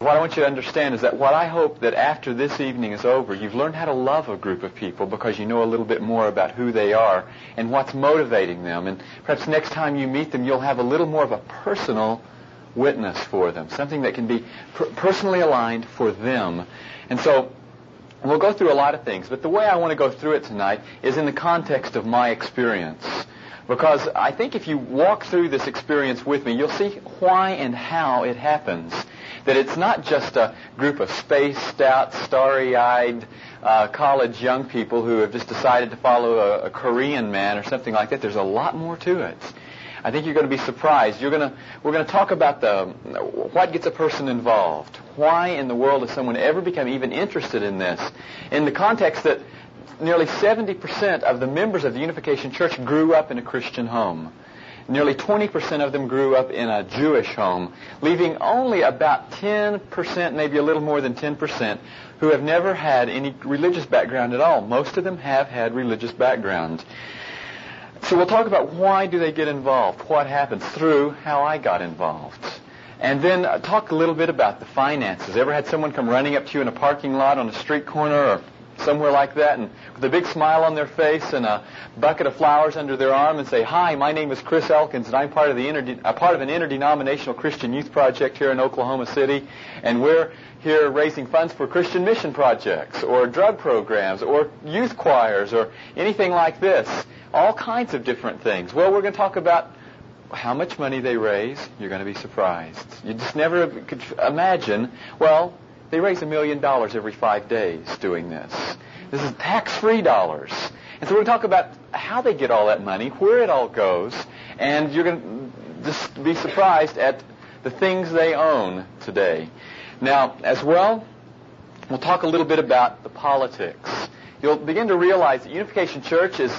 What I want you to understand is that what I hope that after this evening is over, you've learned how to love a group of people because you know a little bit more about who they are and what's motivating them. And perhaps next time you meet them, you'll have a little more of a personal witness for them, something that can be personally aligned for them. And so we'll go through a lot of things, but the way I want to go through it tonight is in the context of my experience. Because I think if you walk through this experience with me, you'll see why and how it happens. That it's not just a group of spaced out, starry-eyed college young people who have just decided to follow a Korean man or something like that. There's a lot more to it. I think you're going to be surprised. We're going to talk about what gets a person involved. Why in the world does someone ever become even interested in this? In the context that nearly 70% of the members of the Unification Church grew up in a Christian home. Nearly 20% of them grew up in a Jewish home, leaving only about 10%, maybe a little more than 10%, who have never had any religious background at all. Most of them have had religious background. So we'll talk about why do they get involved, what happens through how I got involved. And then talk a little bit about the finances. Ever had someone come running up to you in a parking lot on a street corner or somewhere like that, and with a big smile on their face and a bucket of flowers under their arm and say, "Hi, my name is Chris Elkins, and I'm part of an interdenominational Christian youth project here in Oklahoma City, and we're here raising funds for Christian mission projects or drug programs or youth choirs or anything like this." All kinds of different things. Well, we're going to talk about how much money they raise. You're going to be surprised. You just never could imagine, well, they raise $1 million every 5 days doing this. This is tax-free dollars. And so we're going to talk about how they get all that money, where it all goes, and you're going to just be surprised at the things they own today. Now, as well, we'll talk a little bit about the politics. You'll begin to realize that Unification Church is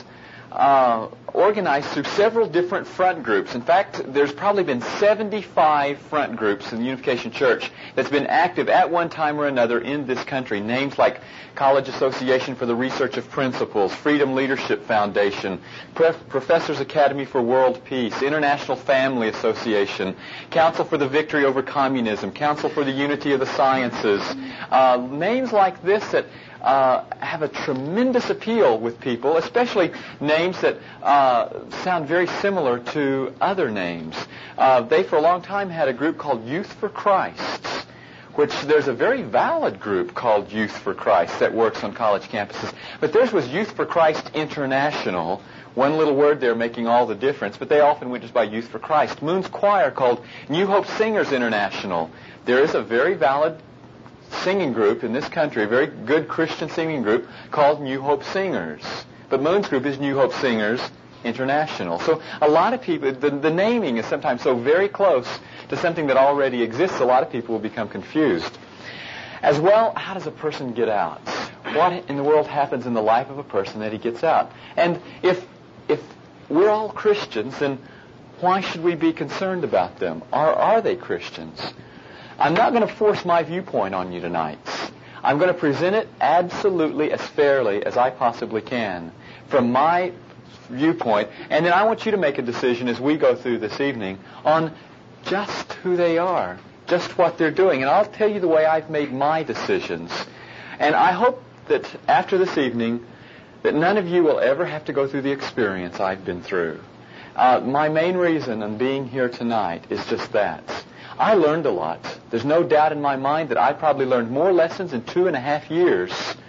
organized through several different front groups. In fact, there's probably been 75 front groups in the Unification Church that's been active at one time or another in this country. Names like College Association for the Research of Principles, Freedom Leadership Foundation, Professors Academy for World Peace, International Family Association, Council for the Victory Over Communism, Council for the Unity of the Sciences. Names like this that have a tremendous appeal with people, especially names that sound very similar to other names. They, for a long time, had a group called Youth for Christ, which there's a very valid group called Youth for Christ that works on college campuses. But theirs was Youth for Christ International. One little word there making all the difference, but they often went just by Youth for Christ. Moon's Choir called New Hope Singers International. There is a very valid singing group in this country, a very good Christian singing group called New Hope Singers. But Moon's group is New Hope Singers International. So a lot of people, the naming is sometimes so very close to something that already exists, a lot of people will become confused. As well, how does a person get out? What in the world happens in the life of a person that he gets out? And if we're all Christians, then why should we be concerned about them? Are they Christians? I'm not going to force my viewpoint on you tonight. I'm going to present it absolutely as fairly as I possibly can from my viewpoint, and then I want you to make a decision as we go through this evening on just who they are, just what they're doing. And I'll tell you the way I've made my decisions. And I hope that after this evening that none of you will ever have to go through the experience I've been through. My main reason in being here tonight is just that. I learned a lot. There's no doubt in my mind that I probably learned more lessons in 2.5 years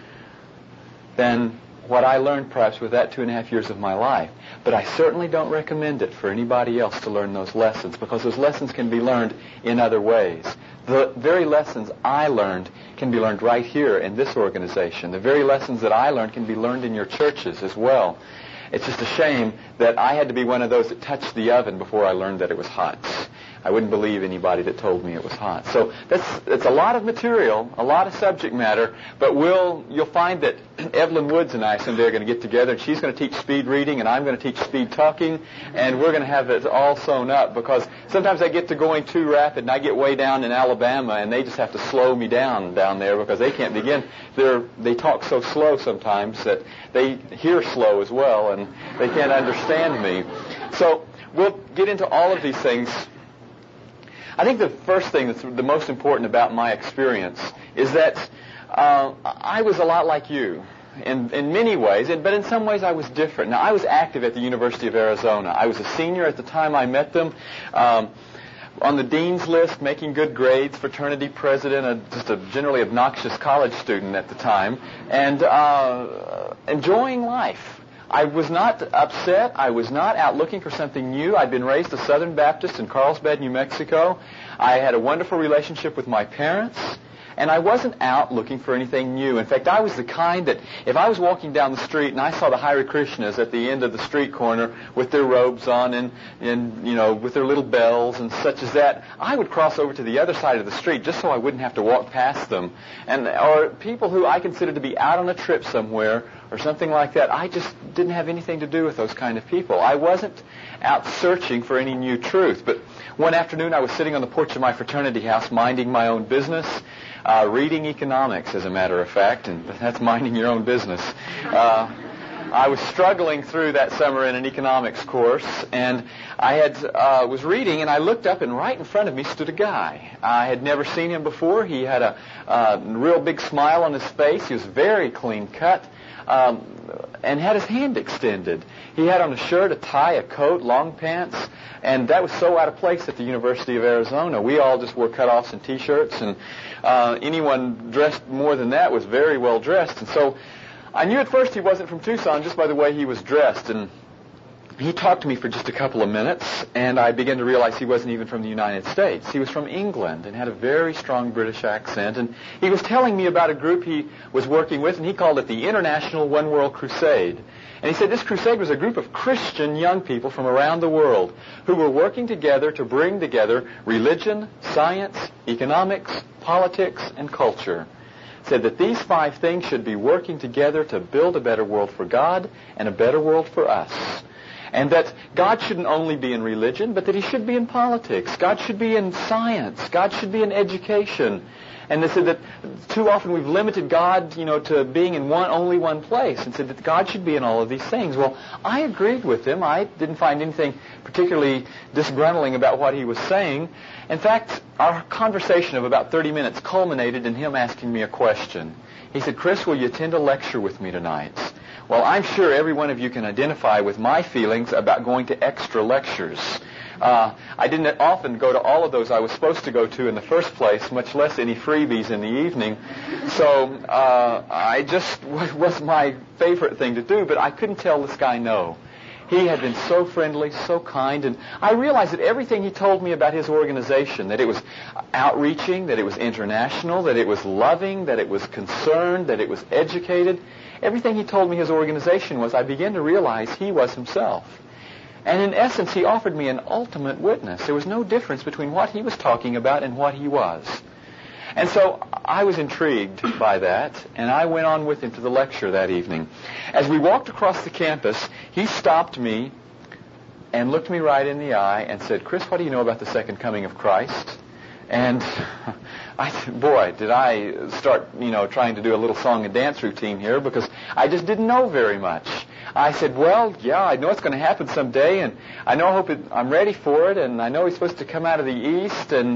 than what I learned perhaps with that 2.5 years of my life. But I certainly don't recommend it for anybody else to learn those lessons, because those lessons can be learned in other ways. The very lessons I learned can be learned right here in this organization. The very lessons that I learned can be learned in your churches as well. It's just a shame that I had to be one of those that touched the oven before I learned that it was hot. I wouldn't believe anybody that told me it was hot. So it's a lot of material, a lot of subject matter, but you'll find that Evelyn Woods and I someday are going to get together, and she's going to teach speed reading, and I'm going to teach speed talking, and we're going to have it all sewn up, because sometimes I get to going too rapid, and I get way down in Alabama, and they just have to slow me down there because they can't begin. They talk so slow sometimes that they hear slow as well, and they can't understand me. So we'll get into all of these things. I think the first thing that's the most important about my experience is that I was a lot like you in many ways, but in some ways I was different. Now, I was active at the University of Arizona. I was a senior at the time I met them. On the dean's list, making good grades, fraternity president, just a generally obnoxious college student at the time, and enjoying life. I was not upset. I was not out looking for something new. I'd been raised a Southern Baptist in Carlsbad, New Mexico. I had a wonderful relationship with my parents. And I wasn't out looking for anything new. In fact, I was the kind that if I was walking down the street and I saw the Hare Krishnas at the end of the street corner with their robes on and you know, with their little bells and such as that, I would cross over to the other side of the street just so I wouldn't have to walk past them. Or people who I considered to be out on a trip somewhere or something like that, I just didn't have anything to do with those kind of people. I wasn't out searching for any new truth. But one afternoon I was sitting on the porch of my fraternity house minding my own business, reading economics, as a matter of fact, and that's minding your own business. I was struggling through that summer in an economics course, and I was reading, and I looked up, and right in front of me stood a guy. I had never seen him before. He had a real big smile on his face. He was very clean cut, and had his hand extended. He had on a shirt, a tie, a coat, long pants, and that was so out of place at the University of Arizona. We all just wore cutoffs and T-shirts, and anyone dressed more than that was very well dressed. And so I knew at first he wasn't from Tucson just by the way he was dressed. And he talked to me for just a couple of minutes, and I began to realize he wasn't even from the United States. He was from England and had a very strong British accent. And he was telling me about a group he was working with, and he called it the International One World Crusade. And he said this crusade was a group of Christian young people from around the world who were working together to bring together religion, science, economics, politics, and culture. Said that these 5 things should be working together to build a better world for God and a better world for us. And that God shouldn't only be in religion, but that he should be in politics. God should be in science. God should be in education. And they said that too often we've limited God, to being in only one place, and said that God should be in all of these things. Well, I agreed with him. I didn't find anything particularly disgruntling about what he was saying. In fact, our conversation of about 30 minutes culminated in him asking me a question. He said, "Chris, will you attend a lecture with me tonight?" Well, I'm sure every one of you can identify with my feelings about going to extra lectures. I didn't often go to all of those I was supposed to go to in the first place, much less any freebies in the evening. So I just was my favorite thing to do, but I couldn't tell this guy no. He had been so friendly, so kind, and I realized that everything he told me about his organization, that it was outreaching, that it was international, that it was loving, that it was concerned, that it was educated, everything he told me his organization was, I began to realize he was himself. And in essence, he offered me an ultimate witness. There was no difference between what he was talking about and what he was. And so I was intrigued by that, and I went on with him to the lecture that evening. As we walked across the campus, he stopped me and looked me right in the eye and said, "Chris, what do you know about the second coming of Christ?" And I said, boy, did I start, trying to do a little song and dance routine here, because I just didn't know very much. I said, well, yeah, I know it's going to happen someday, and I know I'm ready for it, and I know he's supposed to come out of the east, and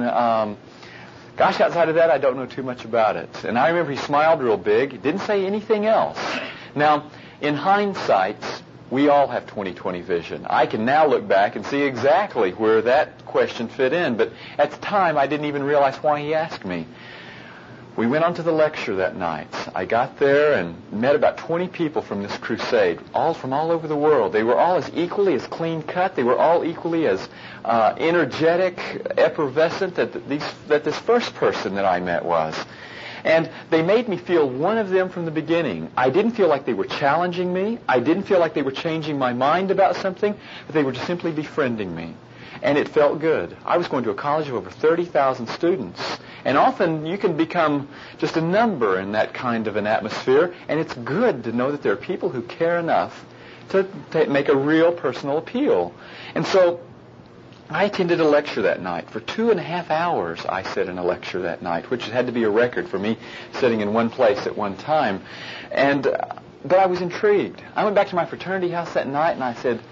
gosh, outside of that, I don't know too much about it. And I remember he smiled real big, didn't say anything else. Now, in hindsight, we all have 20/20 vision. I can now look back and see exactly where that question fit in, but at the time, I didn't even realize why he asked me. We went on to the lecture that night. I got there and met about 20 people from this crusade, all from all over the world. They were all as equally as clean-cut. They were all equally as energetic, effervescent that this first person that I met was. And they made me feel one of them from the beginning. I didn't feel like they were challenging me. I didn't feel like they were changing my mind about something, but they were just simply befriending me. And it felt good. I was going to a college of over 30,000 students. And often you can become just a number in that kind of an atmosphere, and it's good to know that there are people who care enough to make a real personal appeal. And so I attended a lecture that night. For 2.5 hours I sat in a lecture that night, which had to be a record for me sitting in one place at one time. But I was intrigued. I went back to my fraternity house that night and I said,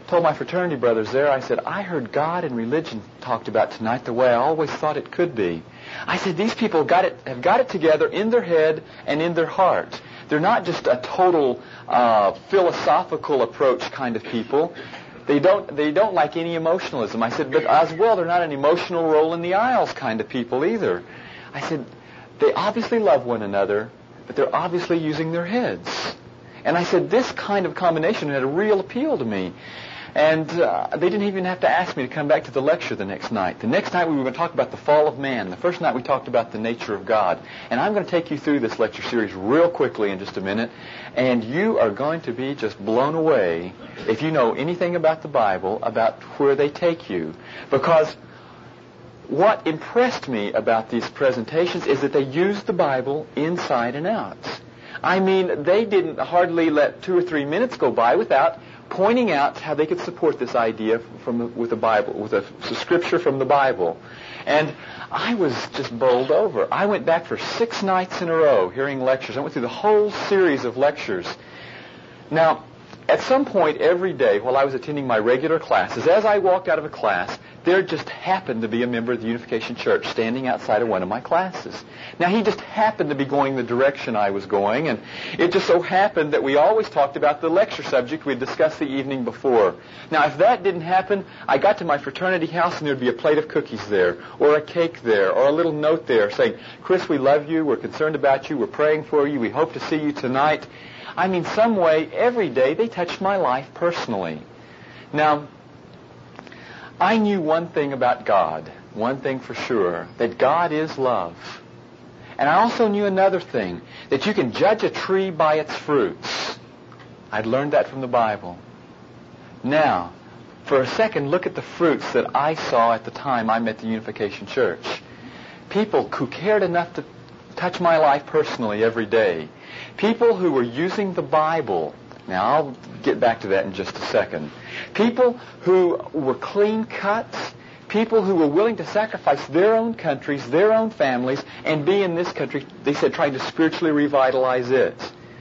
told my fraternity brothers there, I said, I heard God and religion talked about tonight the way I always thought it could be. I said, these people have got it together in their head and in their heart. They're not just a total philosophical approach kind of people. They don't like any emotionalism. I said, but as well, they're not an emotional roll in the aisles kind of people either. I said, they obviously love one another, but they're obviously using their heads. And I said, this kind of combination had a real appeal to me. And they didn't even have to ask me to come back to the lecture the next night. The next night we were going to talk about the fall of man. The first night we talked about the nature of God. And I'm going to take you through this lecture series real quickly in just a minute. And you are going to be just blown away if you know anything about the Bible, about where they take you. Because what impressed me about these presentations is that they used the Bible inside and out. I mean, they didn't hardly let 2 or 3 minutes go by without pointing out how they could support this idea with the Bible, with a scripture from the Bible. And I was just bowled over. I went back for 6 nights in a row hearing lectures. I went through the whole series of lectures. Now, at some point every day while I was attending my regular classes, as I walked out of a class, there just happened to be a member of the Unification Church standing outside of one of my classes. Now, he just happened to be going the direction I was going, and it just so happened that we always talked about the lecture subject we'd discussed the evening before. Now, if that didn't happen, I got to my fraternity house and there'd be a plate of cookies there, or a cake there, or a little note there saying, Chris, we love you, we're concerned about you, we're praying for you, we hope to see you tonight. I mean, some way, every day, they touched my life personally. Now, I knew one thing about God, one thing for sure, that God is love. And I also knew another thing, that you can judge a tree by its fruits. I'd learned that from the Bible. Now, for a second, look at the fruits that I saw at the time I met the Unification Church. People who cared enough to touch my life personally every day. People who were using the Bible. Now, I'll get back to that in just a second. People who were clean cuts. People who were willing to sacrifice their own countries, their own families, and be in this country, they said, trying to spiritually revitalize it.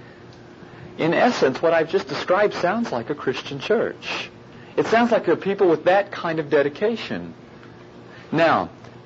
In essence, what I've just described sounds like a Christian church. It sounds like there are people with that kind of dedication. Now,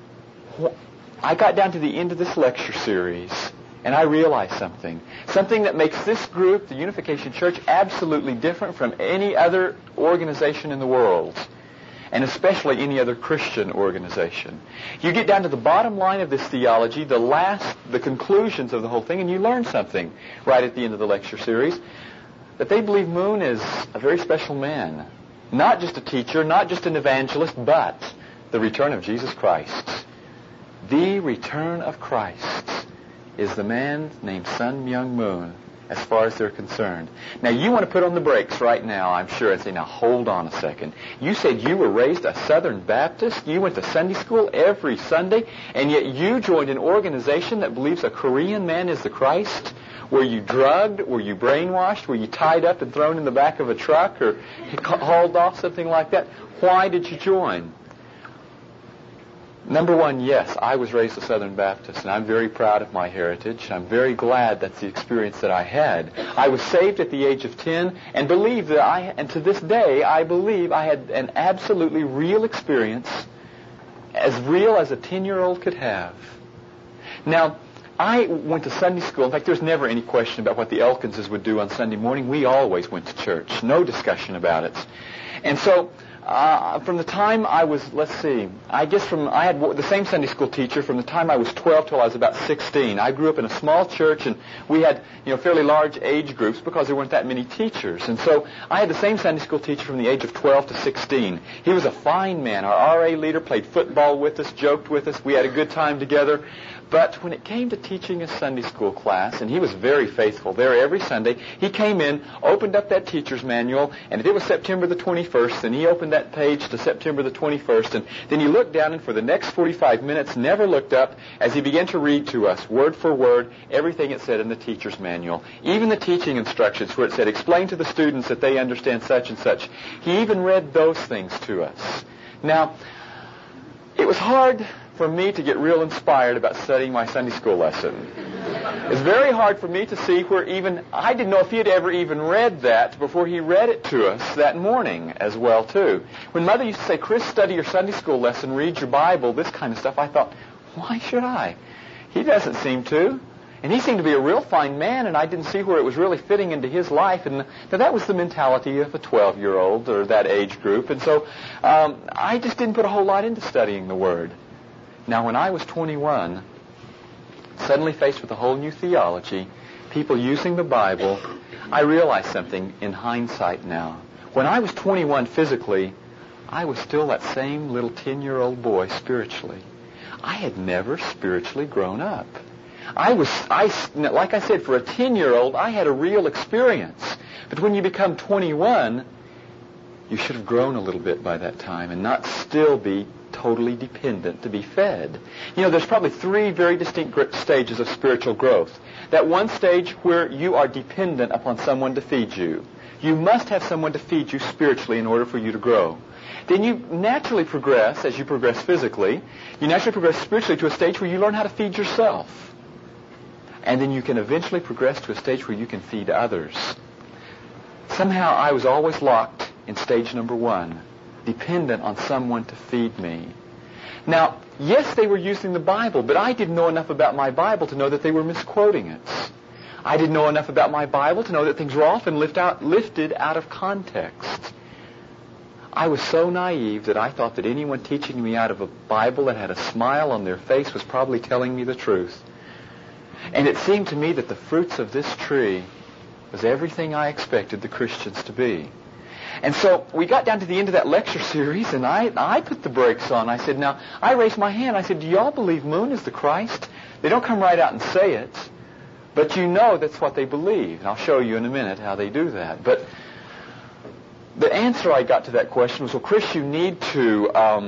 I got down to the end of this lecture series, and I realized something. Something that makes this group, the Unification Church, absolutely different from any other organization in the world, and especially any other Christian organization. You get down to the bottom line of this theology, the conclusions of the whole thing, and you learn something right at the end of the lecture series, that they believe Moon is a very special man. Not just a teacher, not just an evangelist, but the return of Jesus Christ. The return of Christ is the man named Sun Myung Moon, as far as they're concerned. Now, you want to put on the brakes right now, I'm sure, and say, now, hold on a second. You said you were raised a Southern Baptist, you went to Sunday school every Sunday, and yet you joined an organization that believes a Korean man is the Christ? Were you drugged? Were you brainwashed? Were you tied up and thrown in the back of a truck or hauled off, something like that? Why did you join? Number one, yes, I was raised a Southern Baptist, and I'm very proud of my heritage. I'm very glad that's the experience that I had. I was saved at the age of 10 and believe that and to this day, I believe I had an absolutely real experience, as real as a 10-year-old could have. Now, I went to Sunday school. In fact, there's never any question about what the Elkinses would do on Sunday morning. We always went to church. No discussion about it. And so, from the time I was, I had the same Sunday school teacher from the time I was 12 till I was about 16. I grew up in a small church, and we had, fairly large age groups because there weren't that many teachers. And so I had the same Sunday school teacher from the age of 12 to 16. He was a fine man. Our RA leader played football with us, joked with us. We had a good time together. But when it came to teaching a Sunday school class, and he was very faithful there every Sunday, he came in, opened up that teacher's manual, and if it was September the 21st, then he opened that page to September the 21st, and then he looked down and for the next 45 minutes never looked up as he began to read to us, word for word, everything it said in the teacher's manual. Even the teaching instructions where it said, explain to the students that they understand such and such. He even read those things to us. Now, it was hard for me to get real inspired about studying my Sunday school lesson. It's very hard for me to see where I didn't know if he had ever even read that before he read it to us that morning as well, too. When Mother used to say, Chris, study your Sunday school lesson, read your Bible, this kind of stuff, I thought, why should I? He doesn't seem to. And he seemed to be a real fine man, and I didn't see where it was really fitting into his life. And that was the mentality of a 12-year-old or that age group. And so I just didn't put a whole lot into studying the Word. Now, when I was 21, suddenly faced with a whole new theology, people using the Bible, I realized something in hindsight now. When I was 21 physically, I was still that same little 10-year-old boy spiritually. I had never spiritually grown up. Like I said, for a 10-year-old, I had a real experience. But when you become 21, you should have grown a little bit by that time and not still be totally dependent to be fed. You know, there's probably 3 very distinct stages of spiritual growth. That one stage where you are dependent upon someone to feed you. You must have someone to feed you spiritually in order for you to grow. Then you naturally progress, as you progress physically, you naturally progress spiritually to a stage where you learn how to feed yourself. And then you can eventually progress to a stage where you can feed others. Somehow I was always locked in stage number 1, dependent on someone to feed me. Now, yes, they were using the Bible, but I didn't know enough about my Bible to know that they were misquoting it. I didn't know enough about my Bible to know that things were often lifted out of context. I was so naive that I thought that anyone teaching me out of a Bible that had a smile on their face was probably telling me the truth. And it seemed to me that the fruits of this tree was everything I expected the Christians to be. And so we got down to the end of that lecture series, and I put the brakes on. I said, now, I raised my hand. I said, do y'all believe Moon is the Christ? They don't come right out and say it, but you know that's what they believe. And I'll show you in a minute how they do that. But the answer I got to that question was, well, Chris, you need to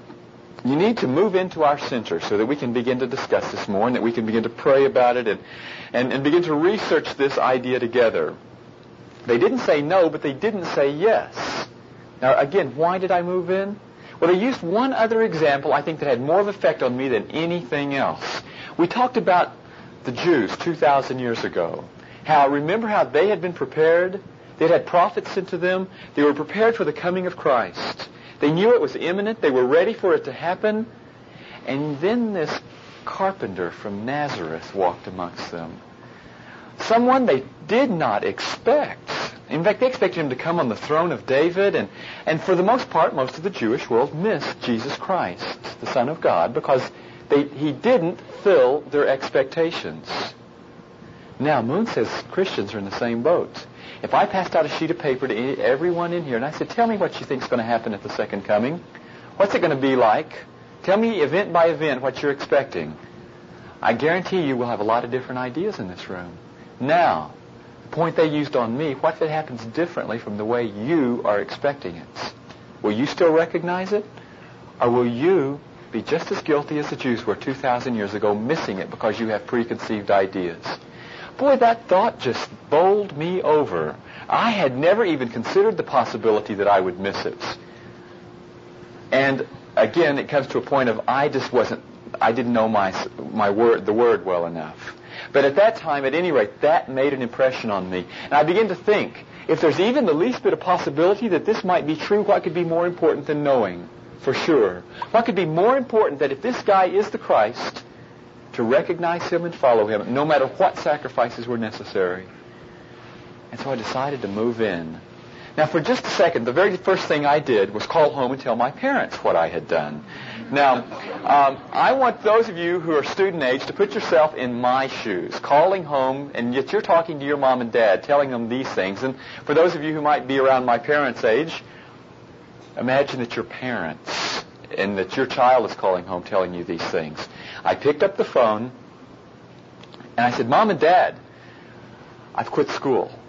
move into our center so that we can begin to discuss this more and that we can begin to pray about it and begin to research this idea together. They didn't say no, but they didn't say yes. Now, again, why did I move in? Well, they used one other example, I think, that had more of an effect on me than anything else. We talked about the Jews 2,000 years ago. Remember how they had been prepared? They had prophets sent to them. They were prepared for the coming of Christ. They knew it was imminent. They were ready for it to happen. And then this carpenter from Nazareth walked amongst them. Someone they did not expect. In fact, they expected him to come on the throne of David. And for the most part, most of the Jewish world missed Jesus Christ, the Son of God, because he didn't fill their expectations. Now, Moon says Christians are in the same boat. If I passed out a sheet of paper to everyone in here and I said, tell me what you think is going to happen at the second coming. What's it going to be like? Tell me event by event what you're expecting. I guarantee you we'll have a lot of different ideas in this room. Now, the point they used on me, what if it happens differently from the way you are expecting it? Will you still recognize it? Or will you be just as guilty as the Jews were 2,000 years ago, missing it because you have preconceived ideas? Boy, that thought just bowled me over. I had never even considered the possibility that I would miss it. And again, it comes to a point of I didn't know the word well enough. But at that time, at any rate, that made an impression on me. And I began to think, if there's even the least bit of possibility that this might be true, what could be more important than knowing for sure? What could be more important that if this guy is the Christ, to recognize him and follow him, no matter what sacrifices were necessary? And so I decided to move in. Now, for just a second, the very first thing I did was call home and tell my parents what I had done. Now, I want those of you who are student age to put yourself in my shoes, calling home, and yet you're talking to your mom and dad, telling them these things. And for those of you who might be around my parents' age, imagine that you're parents and that your child is calling home telling you these things. I picked up the phone, and I said, Mom and Dad, I've quit school.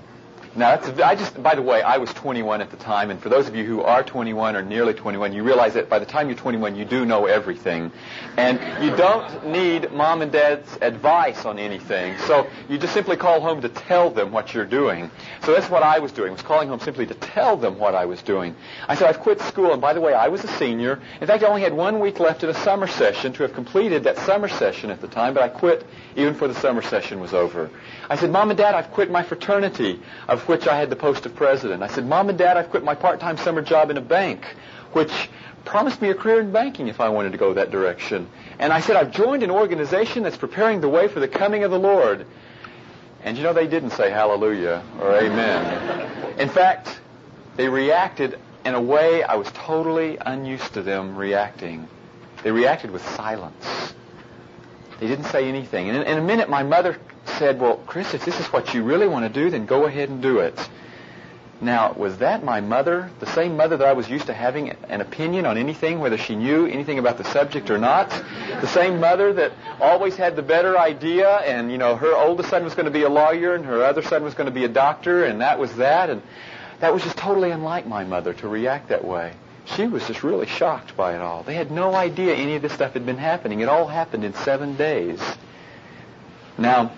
Now, by the way, I was 21 at the time, and for those of you who are 21 or nearly 21, you realize that by the time you're 21, you do know everything. And you don't need mom and dad's advice on anything. So you just simply call home to tell them what you're doing. So that's what I was doing, was calling home simply to tell them what I was doing. I said, I've quit school, and by the way, I was a senior. In fact, I only had 1 week left in a summer session to have completed that summer session at the time, but I quit even before the summer session was over. I said, Mom and Dad, I've quit my fraternity, of which I had the post of president. I said, Mom and Dad, I've quit my part-time summer job in a bank, which promised me a career in banking if I wanted to go that direction. And I said, I've joined an organization that's preparing the way for the coming of the Lord. And you know, they didn't say hallelujah or amen. In fact, they reacted in a way I was totally unused to them reacting. They reacted with silence. They didn't say anything. And in a minute, my mother said, well, Chris, if this is what you really want to do, then go ahead and do it. Now, was that my mother, the same mother that I was used to having an opinion on anything, whether she knew anything about the subject or not? The same mother that always had the better idea, and, you know, her oldest son was going to be a lawyer, and her other son was going to be a doctor, and that was that. And that was just totally unlike my mother to react that way. She was just really shocked by it all. They had no idea any of this stuff had been happening. It all happened in 7 days. Now,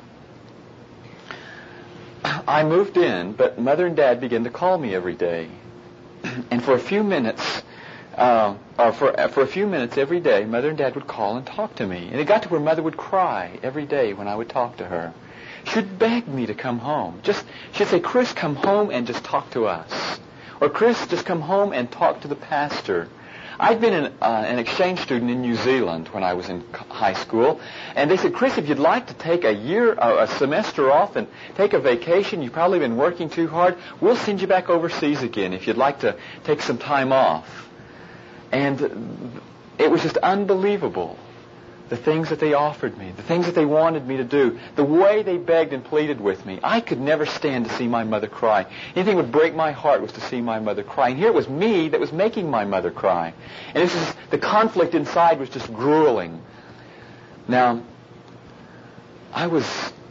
I moved in, but Mother and Dad began to call me every day. And for a few minutes, for a few minutes every day, Mother and Dad would call and talk to me. And it got to where Mother would cry every day when I would talk to her. She would beg me to come home. She'd say, Chris, come home and just talk to us. Or, Chris, just come home and talk to the pastor. I'd been an exchange student in New Zealand when I was in high school, and they said, Chris, if you'd like to take a semester off and take a vacation, you've probably been working too hard, we'll send you back overseas again if you'd like to take some time off. And it was just unbelievable, the things that they offered me, the things that they wanted me to do, the way they begged and pleaded with me. I could never stand to see my mother cry. Anything that would break my heart was to see my mother cry. And here it was me that was making my mother cry. And the conflict inside was just grueling. Now, I was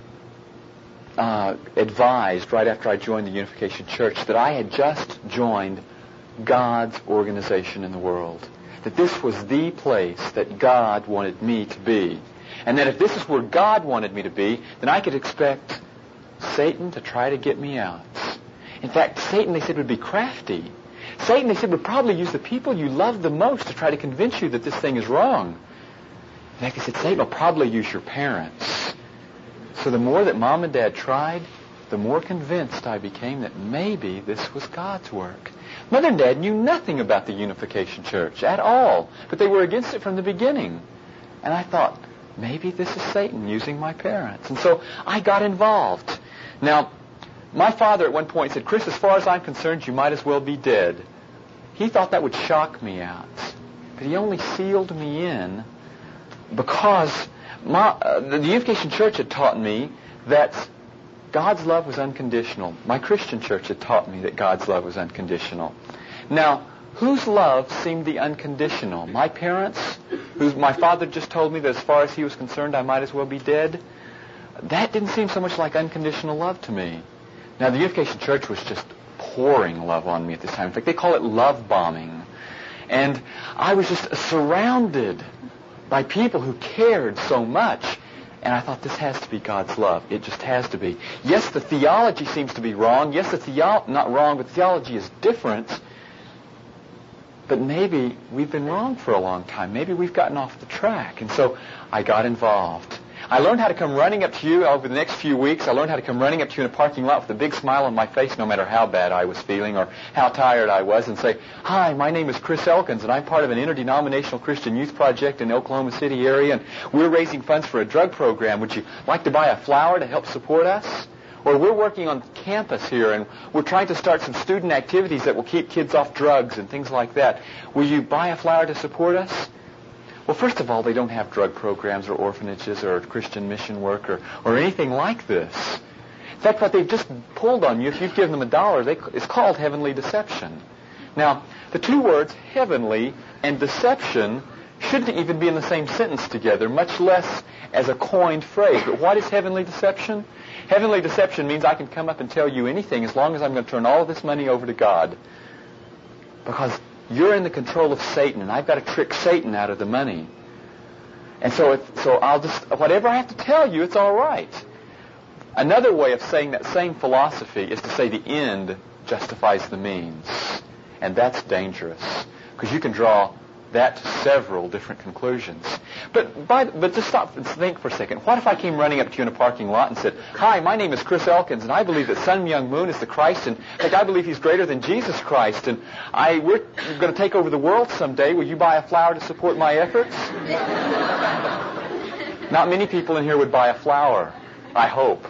advised right after I joined the Unification Church that I had just joined God's organization in the world. That this was the place that God wanted me to be. And that if this is where God wanted me to be, then I could expect Satan to try to get me out. In fact, Satan, they said, would be crafty. Satan, they said, would probably use the people you love the most to try to convince you that this thing is wrong. In fact, they said, Satan will probably use your parents. So the more that Mom and Dad tried, the more convinced I became that maybe this was God's work. Mother and Dad knew nothing about the Unification Church at all, but they were against it from the beginning. And I thought, maybe this is Satan using my parents. And so I got involved. Now, my father at one point said, Chris, as far as I'm concerned, you might as well be dead. He thought that would shock me out. But he only sealed me in because the Unification Church had taught me that God's love was unconditional. My Christian church had taught me that God's love was unconditional. Now, whose love seemed the unconditional? My parents, my father just told me that as far as he was concerned, I might as well be dead. That didn't seem so much like unconditional love to me. Now, the Unification Church was just pouring love on me at this time. In fact, they call it love bombing. And I was just surrounded by people who cared so much. And I thought, this has to be God's love. It just has to be. Yes, the theology seems to be wrong. Yes, not wrong, but theology is different. But maybe we've been wrong for a long time. Maybe we've gotten off the track. And so I got involved. I learned how to come running up to you over the next few weeks. I learned how to come running up to you in a parking lot with a big smile on my face, no matter how bad I was feeling or how tired I was, and say, hi, my name is Chris Elkins, and I'm part of an interdenominational Christian youth project in the Oklahoma City area, and we're raising funds for a drug program. Would you like to buy a flower to help support us? Or we're working on campus here, and we're trying to start some student activities that will keep kids off drugs and things like that. Will you buy a flower to support us? Well, first of all, they don't have drug programs or orphanages or Christian mission work or anything like this. In fact, what they've just pulled on you, if you've given them $1, it's called heavenly deception. Now, the two words, heavenly and deception, shouldn't even be in the same sentence together, much less as a coined phrase. But what is heavenly deception? Heavenly deception means I can come up and tell you anything as long as I'm going to turn all of this money over to God. Because you're in the control of Satan, and I've got to trick Satan out of the money. And so I'll just, whatever I have to tell you, it's all right. Another way of saying that same philosophy is to say the end justifies the means. And that's dangerous, because you can draw that to several different conclusions. But just stop and think for a second. What if I came running up to you in a parking lot and said, "Hi, my name is Chris Elkins, and I believe that Sun Myung Moon is the Christ, and in fact, I believe he's greater than Jesus Christ, and we're going to take over the world someday. Will you buy a flower to support my efforts?" Not many people in here would buy a flower, I hope.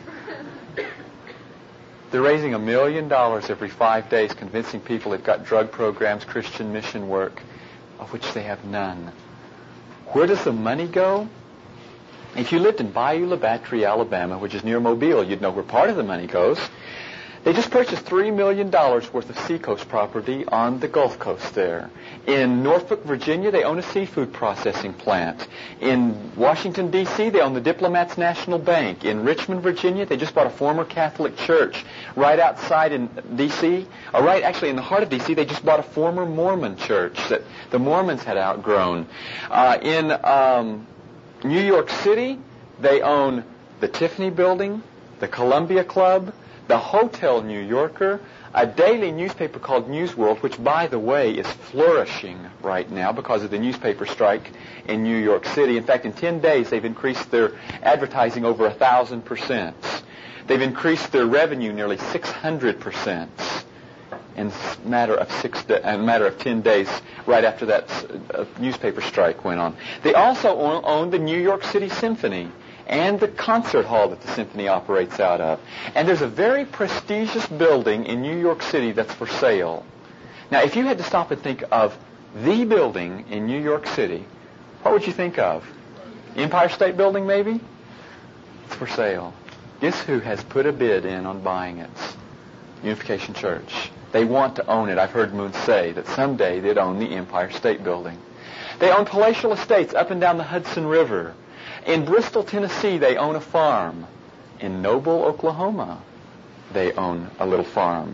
They're raising $1 million every 5 days, convincing people they've got drug programs, Christian mission work, of which they have none. Where does the money go? If you lived in Bayou La Batterie, Alabama, which is near Mobile, you'd know where part of the money goes. They just purchased $3 million worth of seacoast property on the Gulf Coast there. In Norfolk, Virginia, they own a seafood processing plant. In Washington, D.C., they own the Diplomats National Bank. In Richmond, Virginia, they just bought a former Catholic church. Right outside in D.C., or right actually in the heart of D.C., they just bought a former Mormon church that the Mormons had outgrown. In New York City, they own the Tiffany Building, the Columbia Club, the Hotel New Yorker, a daily newspaper called News World, which, by the way, is flourishing right now because of the newspaper strike in New York City. In fact, in 10 days, they've increased their advertising over 1,000%. They've increased their revenue nearly 600% in a matter of 10 days right after that newspaper strike went on. They also own the New York City Symphony and the concert hall that the symphony operates out of. And there's a very prestigious building in New York City that's for sale. Now, if you had to stop and think of the building in New York City, what would you think of? Empire State Building, maybe? It's for sale. Guess who has put a bid in on buying it? Unification Church. They want to own it. I've heard Moon say that someday they'd own the Empire State Building. They own palatial estates up and down the Hudson River. In Bristol, Tennessee, they own a farm. In Noble, Oklahoma, they own a little farm.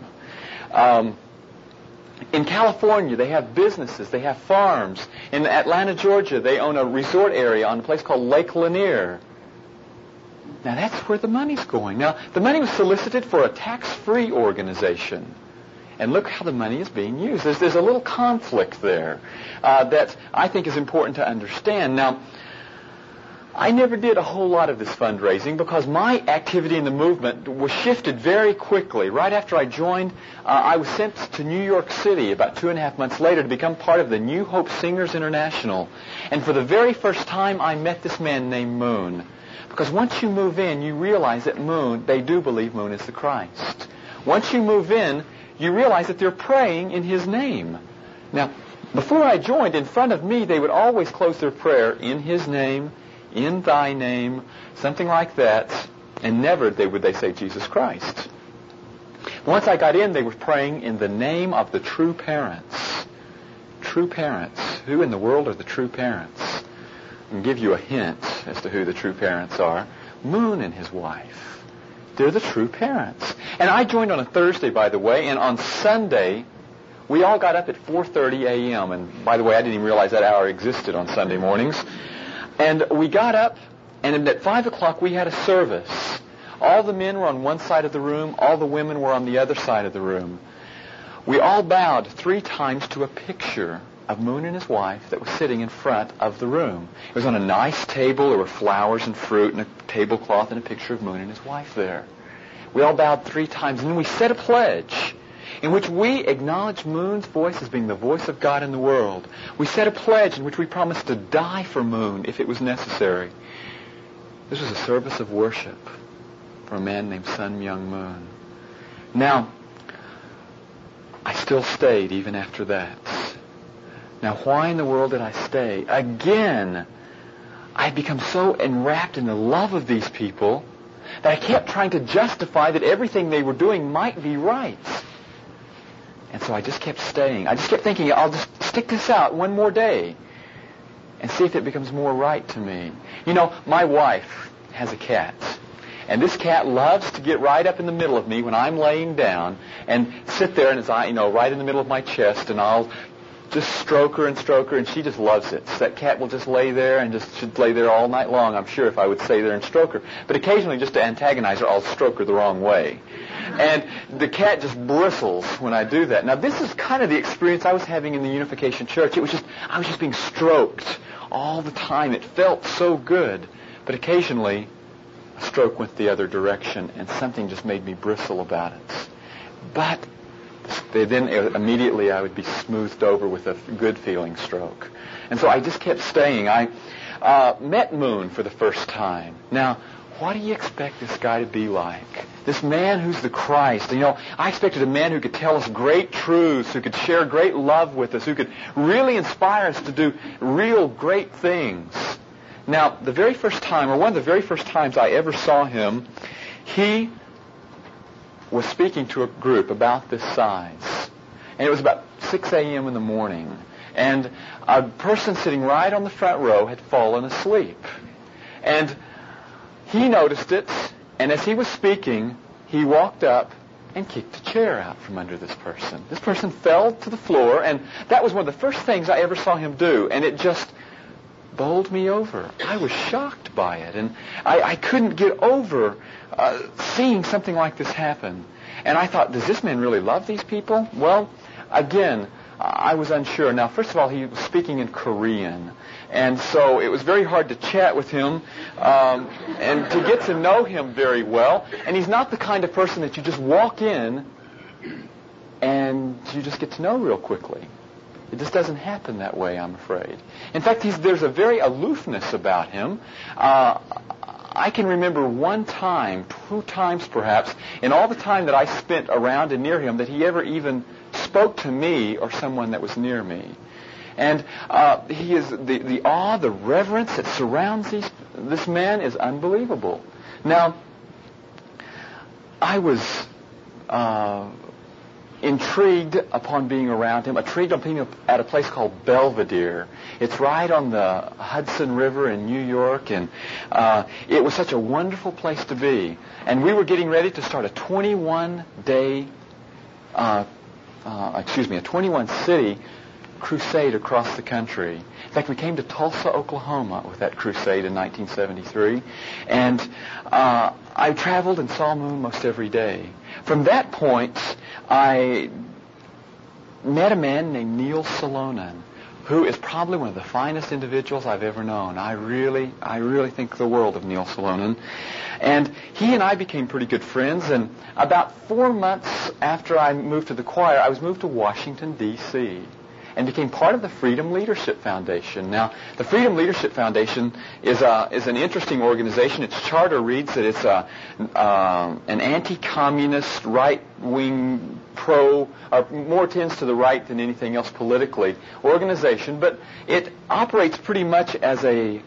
In California, they have businesses. They have farms. In Atlanta, Georgia, they own a resort area on a place called Lake Lanier. Now, that's where the money's going. Now, the money was solicited for a tax-free organization. And look how the money is being used. There's a little conflict there that I think is important to understand. Now, I never did a whole lot of this fundraising because my activity in the movement was shifted very quickly. Right after I joined, I was sent to New York City about 2.5 months later to become part of the New Hope Singers International. And for the very first time, I met this man named Moon. Because once you move in, you realize that Moon, they do believe Moon is the Christ. Once you move in, you realize that they're praying in his name. Now, before I joined, in front of me, they would always close their prayer in his name, in thy name, something like that, and never would they say Jesus Christ. Once I got in, they were praying in the name of the true parents. True parents. Who in the world are the true parents? I can give you a hint as to who the true parents are. Moon and his wife. They're the true parents. And I joined on a Thursday, by the way, and on Sunday, we all got up at 4:30 a.m. And by the way, I didn't even realize that hour existed on Sunday mornings. And we got up, and at 5 o'clock we had a service. All the men were on one side of the room. All the women were on the other side of the room. We all bowed 3 times to a picture of Moon and his wife that was sitting in front of the room. It was on a nice table. There were flowers and fruit and a tablecloth and a picture of Moon and his wife there. We all bowed 3 times, and then we said a pledge in which we acknowledged Moon's voice as being the voice of God in the world. We said a pledge in which we promised to die for Moon if it was necessary. This was a service of worship for a man named Sun Myung Moon. Now, I still stayed even after that. Now, why in the world did I stay? Again, I had become so enwrapped in the love of these people that I kept trying to justify that everything they were doing might be right. And so I just kept staying. I just kept thinking, I'll just stick this out one more day. and see if it becomes more right to me. You know, my wife has a cat. And this cat loves to get right up in the middle of me when I'm laying down and sit there and right in the middle of my chest, and I'll just stroke her, and she just loves it. So that cat will just lay there and should lay there all night long, I'm sure, if I would stay there and stroke her. But occasionally, just to antagonize her, I'll stroke her the wrong way. And the cat just bristles when I do that. Now, this is kind of the experience I was having in the Unification Church. I was just being stroked all the time. It felt so good. But occasionally, a stroke went the other direction, and something just made me bristle about it. But then immediately I would be smoothed over with a good-feeling stroke. And so I just kept staying. I met Moon for the first time. Now, what do you expect this guy to be like? This man who's the Christ. I expected a man who could tell us great truths, who could share great love with us, who could really inspire us to do real great things. Now, the very first time, or one of the very first times I ever saw him, he was speaking to a group about this size. And it was about 6 a.m. in the morning. And a person sitting right on the front row had fallen asleep. And he noticed it, and as he was speaking, he walked up and kicked a chair out from under this person. This person fell to the floor, and that was one of the first things I ever saw him do, and it just bowled me over. I was shocked by it, and I couldn't get over seeing something like this happen. And I thought, does this man really love these people? Well, again, I was unsure. Now, first of all, he was speaking in Korean, and so it was very hard to chat with him and to get to know him very well. And he's not the kind of person that you just walk in and you just get to know real quickly. It just doesn't happen that way, I'm afraid. In fact, there's a very aloofness about him. I can remember one time, 2 times perhaps, in all the time that I spent around and near him, that he ever even spoke to me or someone that was near me. And he is the awe, the reverence that surrounds this man is unbelievable. Now, I was intrigued upon being around him, intrigued on being at a place called Belvedere. It's right on the Hudson River in New York, and it was such a wonderful place to be. And we were getting ready to start a 21-day, a 21-city crusade across the country. In fact, we came to Tulsa, Oklahoma with that crusade in 1973, and I traveled and saw Moon most every day. From that point, I met a man named Neil Salonen, who is probably one of the finest individuals I've ever known. I really think the world of Neil Salonen. And he and I became pretty good friends, and about 4 months after I moved to the choir, I was moved to Washington, D.C., and became part of the Freedom Leadership Foundation. Now, the Freedom Leadership Foundation is an interesting organization. Its charter reads that it's an anti-communist, right-wing, more tends to the right than anything else politically, organization, but it operates pretty much as a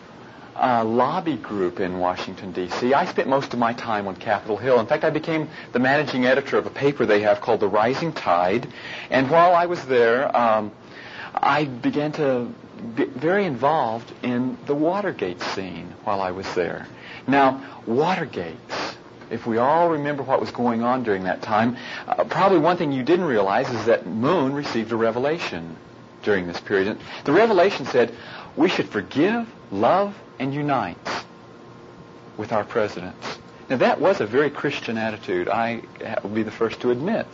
lobby group in Washington, D.C. I spent most of my time on Capitol Hill. In fact, I became the managing editor of a paper they have called The Rising Tide. And while I was there, I began to be very involved in the Watergate scene while I was there. Now, Watergate, if we all remember what was going on during that time, probably one thing you didn't realize is that Moon received a revelation during this period. The revelation said, we should forgive, love, and unite with our presidents. Now, that was a very Christian attitude, I will be the first to admit.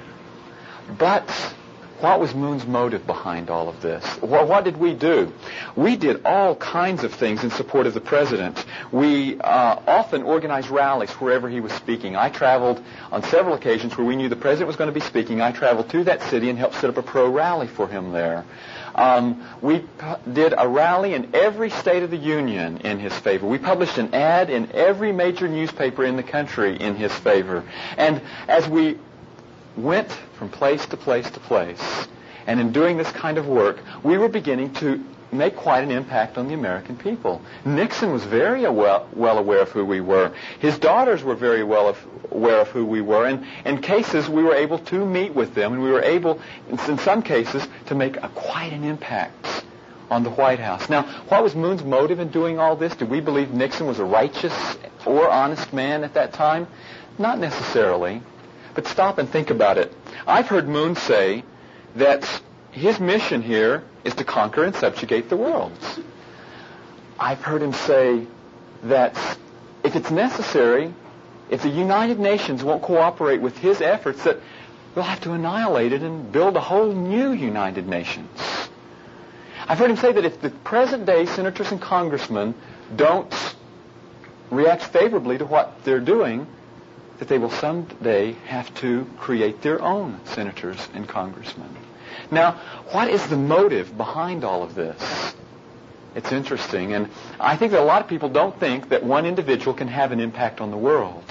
But what was Moon's motive behind all of this? Well, what did we do? We did all kinds of things in support of the president. We often organized rallies wherever he was speaking. I traveled on several occasions where we knew the president was going to be speaking. I traveled to that city and helped set up a pro-rally for him there. We did a rally in every state of the union in his favor. We published an ad in every major newspaper in the country in his favor. And as we went from place to place to place, and in doing this kind of work, we were beginning to make quite an impact on the American people. Nixon was very well aware of who we were. His daughters were very well aware of who we were. And in cases, we were able to meet with them, and we were able, in some cases, to make quite an impact on the White House. Now, what was Moon's motive in doing all this? Did we believe Nixon was a righteous or honest man at that time? Not necessarily. But stop and think about it. I've heard Moon say that his mission here is to conquer and subjugate the world. I've heard him say that if it's necessary, if the United Nations won't cooperate with his efforts, that we'll have to annihilate it and build a whole new United Nations. I've heard him say that if the present-day senators and congressmen don't react favorably to what they're doing, that they will someday have to create their own senators and congressmen. Now, what is the motive behind all of this? It's interesting, and I think that a lot of people don't think that one individual can have an impact on the world.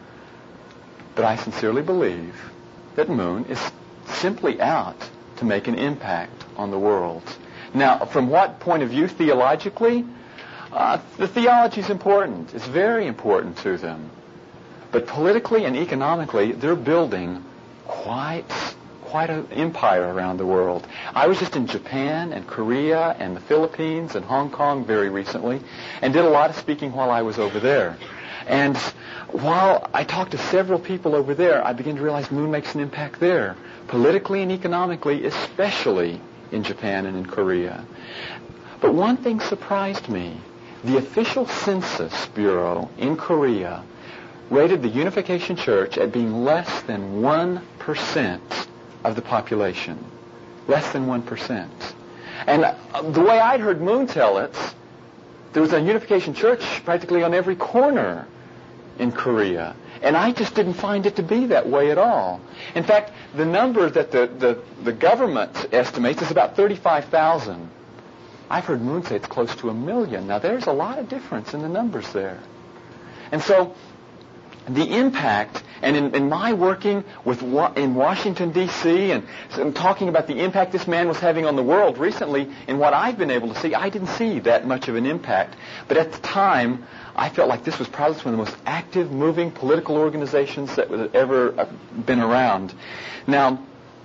But I sincerely believe that Moon is simply out to make an impact on the world. Now, from what point of view theologically? The theology is important. It's very important to them. But politically and economically, they're building quite an empire around the world. I was just in Japan and Korea and the Philippines and Hong Kong very recently and did a lot of speaking while I was over there. And while I talked to several people over there, I began to realize Moon makes an impact there, politically and economically, especially in Japan and in Korea. But one thing surprised me. The official Census Bureau in Korea rated the Unification Church at being less than 1% of the population. Less than 1%. And the way I'd heard Moon tell it, there was a Unification Church practically on every corner in Korea. And I just didn't find it to be that way at all. In fact, the number that the government estimates is about 35,000. I've heard Moon say it's close to 1 million. Now, there's a lot of difference in the numbers there. And so, the impact, and in my working in Washington, D.C., and talking about the impact this man was having on the world recently, in what I've been able to see, I didn't see that much of an impact. But at the time, I felt like this was probably one of the most active, moving political organizations that had ever been around. Now,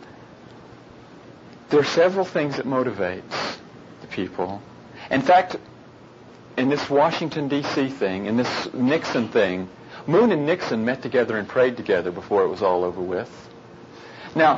there are several things that motivate the people. In fact, in this Washington, D.C. thing, in this Nixon thing, Moon and Nixon met together and prayed together before it was all over with. Now,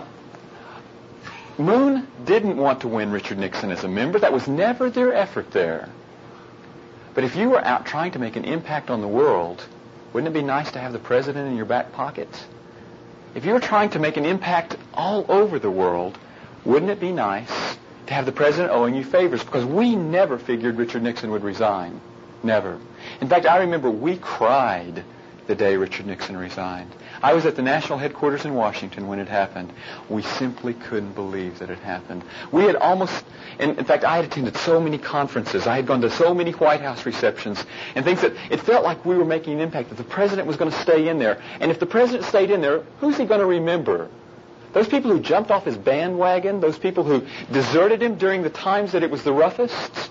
Moon didn't want to win Richard Nixon as a member. That was never their effort there. But if you were out trying to make an impact on the world, wouldn't it be nice to have the president in your back pocket? If you were trying to make an impact all over the world, wouldn't it be nice to have the president owing you favors? Because we never figured Richard Nixon would resign. Never. In fact, I remember we cried the day Richard Nixon resigned. I was at the national headquarters in Washington when it happened. We simply couldn't believe that it happened. We had almost, in fact, I had attended so many conferences. I had gone to so many White House receptions and things that it felt like we were making an impact, that the president was going to stay in there. And if the president stayed in there, who's he going to remember? Those people who jumped off his bandwagon, those people who deserted him during the times that it was the roughest?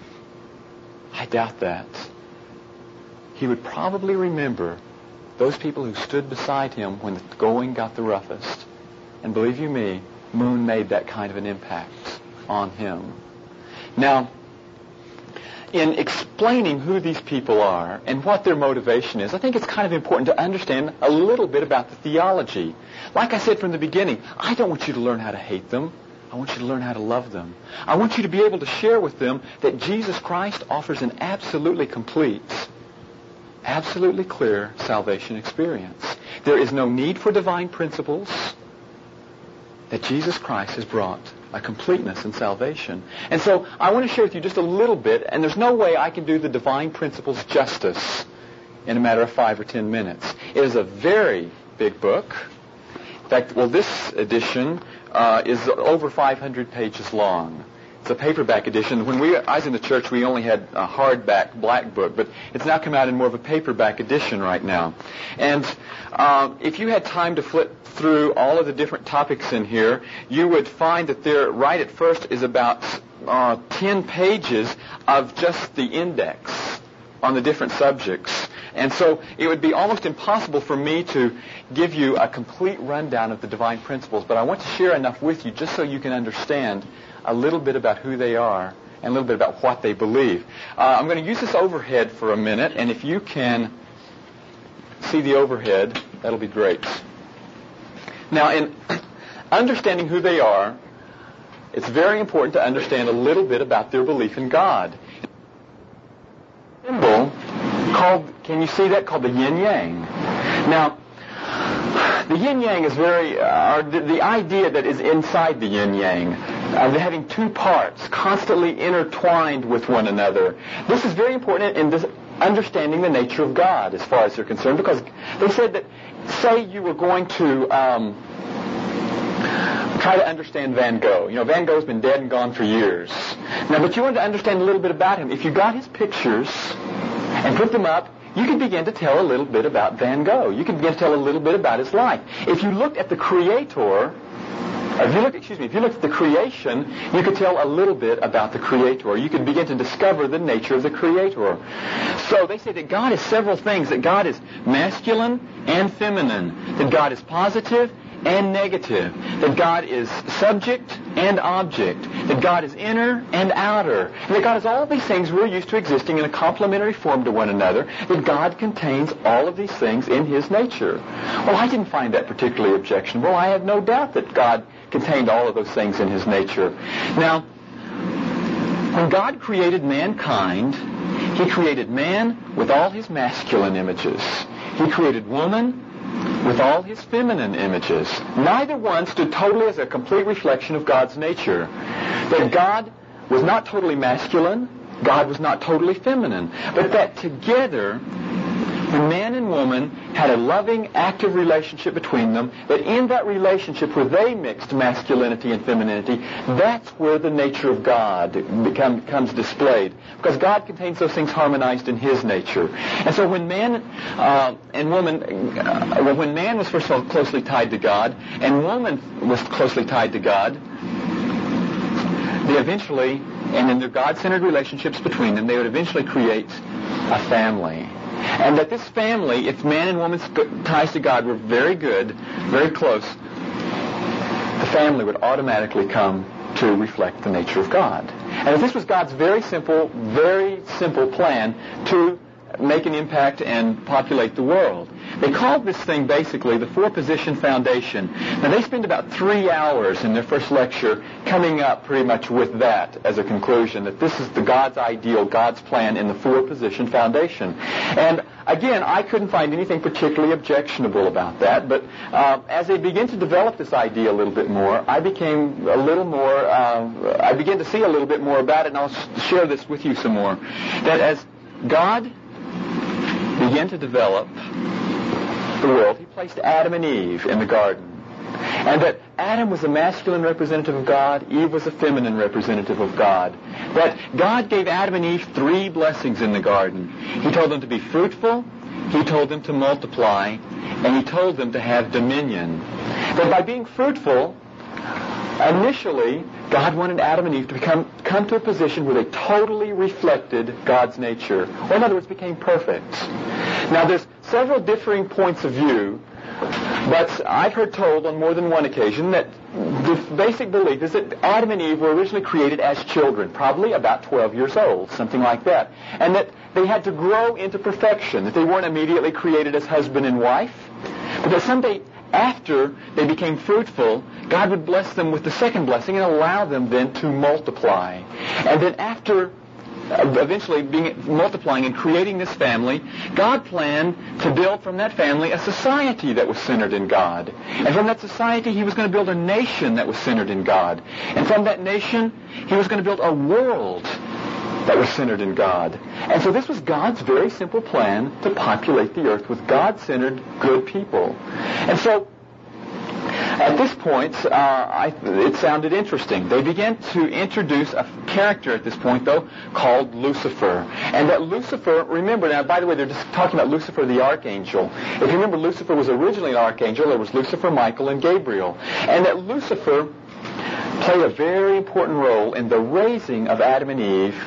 I doubt that. He would probably remember those people who stood beside him when the going got the roughest. And believe you me, Moon made that kind of an impact on him. Now, in explaining who these people are and what their motivation is, I think it's kind of important to understand a little bit about the theology. Like I said from the beginning, I don't want you to learn how to hate them. I want you to learn how to love them. I want you to be able to share with them that Jesus Christ offers an absolutely complete, absolutely clear salvation experience. There is no need for divine principles, that Jesus Christ has brought a completeness in salvation. And so I want to share with you just a little bit, and there's no way I can do the divine principles justice in a matter of 5 or 10 minutes. It is a very big book. In fact, this edition is over 500 pages long. It's a paperback edition. When I was in the church, we only had a hardback black book, but it's now come out in more of a paperback edition right now. And if you had time to flip through all of the different topics in here, you would find that there, right at first, is about 10 pages of just the index on the different subjects. And so it would be almost impossible for me to give you a complete rundown of the divine principles, but I want to share enough with you just so you can understand a little bit about who they are and a little bit about what they believe. I'm going to use this overhead for a minute, and if you can see the overhead, that'll be great. Now, in understanding who they are, it's very important to understand a little bit about their belief in God. Symbol called, can you see that, called the yin-yang? Now, the yin-yang is the idea that is inside the yin-yang, having two parts constantly intertwined with one another. This is very important in this understanding the nature of God as far as they're concerned, because they said that, say you were going to try to understand Van Gogh. You know, Van Gogh's been dead and gone for years. Now, but you wanted to understand a little bit about him. If you got his pictures and put them up, you could begin to tell a little bit about Van Gogh. You could begin to tell a little bit about his life. If you looked at the creator, if you looked at the creation, you could tell a little bit about the creator. You could begin to discover the nature of the creator. So they say that God is several things, that God is masculine and feminine, that God is positive and negative, that God is subject and object, that God is inner and outer, and that God is all of these things we're used to existing in a complementary form to one another, that God contains all of these things in His nature. Well, I didn't find that particularly objectionable. I have no doubt that God contained all of those things in His nature. Now, when God created mankind, He created man with all his masculine images. He created woman with all his feminine images. Neither one stood totally as a complete reflection of God's nature. That God was not totally masculine, God was not totally feminine, but that together, when man and woman had a loving, active relationship between them, that in that relationship where they mixed masculinity and femininity, that's where the nature of God becomes displayed. Because God contains those things harmonized in His nature. And so when man and woman, when man was first of all closely tied to God, and woman was closely tied to God, they eventually, and in their God-centered relationships between them, they would eventually create a family. And that this family, if man and woman's ties to God were very good, very close, the family would automatically come to reflect the nature of God. And this was God's very simple plan to make an impact and populate the world. They called this thing basically the four-position foundation. Now, they spend about 3 hours in their first lecture coming up pretty much with that as a conclusion, that this is the God's ideal, God's plan in the four-position foundation. And again, I couldn't find anything particularly objectionable about that, but as they began to develop this idea a little bit more, I began to see a little bit more about it, and I'll share this with you some more. That as God began to develop the world, He placed Adam and Eve in the garden. And that Adam was a masculine representative of God, Eve was a feminine representative of God. That God gave Adam and Eve 3 blessings in the garden. He told them to be fruitful, He told them to multiply, and He told them to have dominion. That by being fruitful, initially, God wanted Adam and Eve to come to a position where they totally reflected God's nature, or in other words, became perfect. Now, there's several differing points of view, but I've heard told on more than one occasion that the basic belief is that Adam and Eve were originally created as children, probably about 12 years old, something like that, and that they had to grow into perfection, that they weren't immediately created as husband and wife, but that someday after they became fruitful, God would bless them with the second blessing and allow them then to multiply. And then after eventually multiplying and creating this family, God planned to build from that family a society that was centered in God. And from that society, He was going to build a nation that was centered in God. And from that nation, He was going to build a world that was centered in God. And so this was God's very simple plan to populate the earth with God-centered good people. And so at this point, it sounded interesting. They began to introduce a character at this point, though, called Lucifer. And that Lucifer, remember now, by the way, they're just talking about Lucifer the archangel. If you remember, Lucifer was originally an archangel. There was Lucifer, Michael, and Gabriel. And that Lucifer played a very important role in the raising of Adam and Eve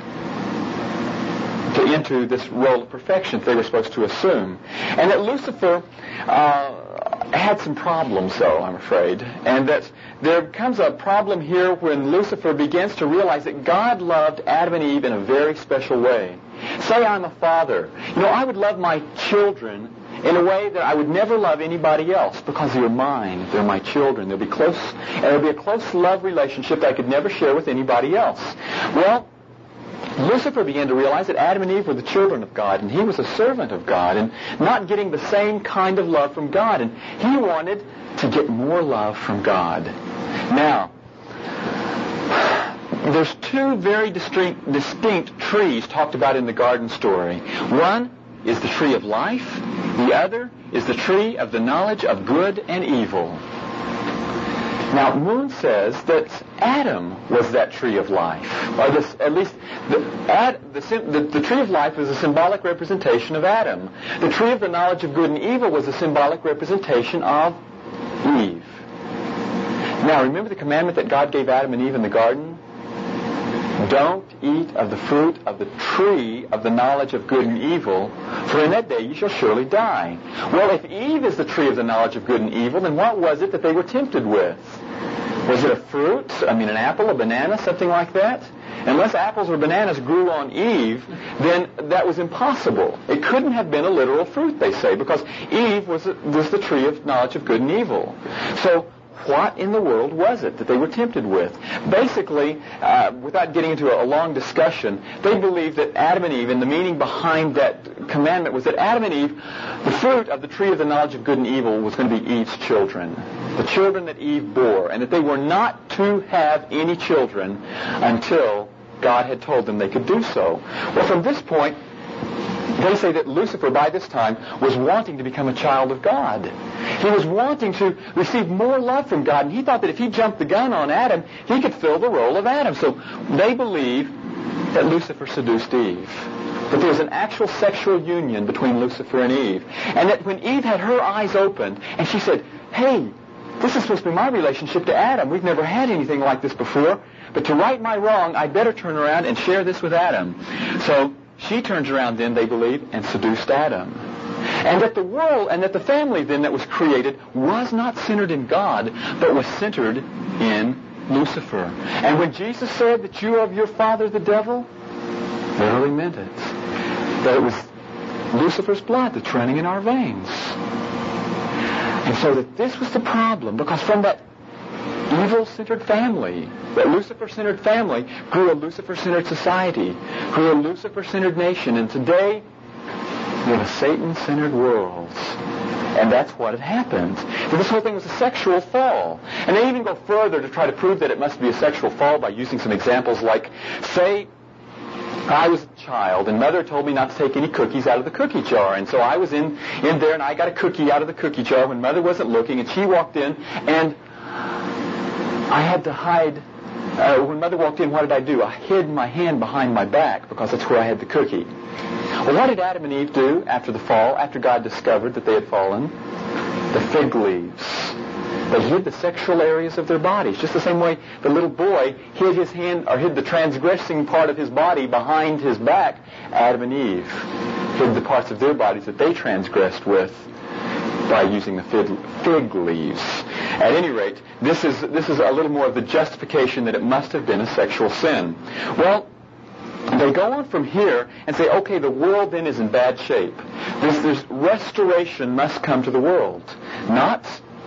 into this role of perfection that they were supposed to assume. And that Lucifer had some problems, though, I'm afraid. And that there comes a problem here when Lucifer begins to realize that God loved Adam and Eve in a very special way. Say I'm a father. I would love my children in a way that I would never love anybody else because they're mine. They're my children. There'll be a close love relationship that I could never share with anybody else. Well, Lucifer began to realize that Adam and Eve were the children of God, and he was a servant of God, and not getting the same kind of love from God, and he wanted to get more love from God. Now, there's two very distinct trees talked about in the garden story. One is the tree of life. The other is the tree of the knowledge of good and evil. Now, Moon says that Adam was that tree of life. Or at least the tree of life was a symbolic representation of Adam. The tree of the knowledge of good and evil was a symbolic representation of Eve. Now, remember the commandment that God gave Adam and Eve in the garden? Don't eat of the fruit of the tree of the knowledge of good and evil, for in that day you shall surely die. Well, if Eve is the tree of the knowledge of good and evil, then what was it that they were tempted with? Was it a fruit? An apple, a banana, something like that? Unless apples or bananas grew on Eve, then that was impossible. It couldn't have been a literal fruit, they say, because Eve was the tree of knowledge of good and evil. So, what in the world was it that they were tempted with? Basically, without getting into a long discussion, they believed that Adam and Eve, and the meaning behind that commandment was that Adam and Eve, the fruit of the tree of the knowledge of good and evil was going to be Eve's children, the children that Eve bore, and that they were not to have any children until God had told them they could do so. Well, from this point, they say that Lucifer, by this time, was wanting to become a child of God. He was wanting to receive more love from God, and he thought that if he jumped the gun on Adam, he could fill the role of Adam. So they believe that Lucifer seduced Eve, that there was an actual sexual union between Lucifer and Eve, and that when Eve had her eyes opened, and she said, hey, this is supposed to be my relationship to Adam. We've never had anything like this before, but to right my wrong, I'd better turn around and share this with Adam. So she turns around then, they believe, and seduced Adam. And that the world and that the family then that was created was not centered in God, but was centered in Lucifer. And when Jesus said that you are of your father the devil, literally meant it. That it was Lucifer's blood that's running in our veins. And so that this was the problem, because from that evil-centered family, that Lucifer-centered family, grew a Lucifer-centered society, grew a Lucifer-centered nation, and today we have a Satan-centered world. And that's what had happened. This whole thing was a sexual fall. And they even go further to try to prove that it must be a sexual fall by using some examples like, say, I was a child, and Mother told me not to take any cookies out of the cookie jar. And so I was in there, and I got a cookie out of the cookie jar when Mother wasn't looking, and she walked in, and I had to hide. When Mother walked in, what did I do? I hid my hand behind my back because that's where I had the cookie. Well, what did Adam and Eve do after the fall, after God discovered that they had fallen? The fig leaves. They hid the sexual areas of their bodies, just the same way the little boy hid his hand, or hid the transgressing part of his body behind his back. Adam and Eve hid the parts of their bodies that they transgressed with by using the fig leaves. At any rate, this is a little more of the justification that it must have been a sexual sin. Well, they go on from here and say, okay, the world then is in bad shape. This restoration must come to the world. Not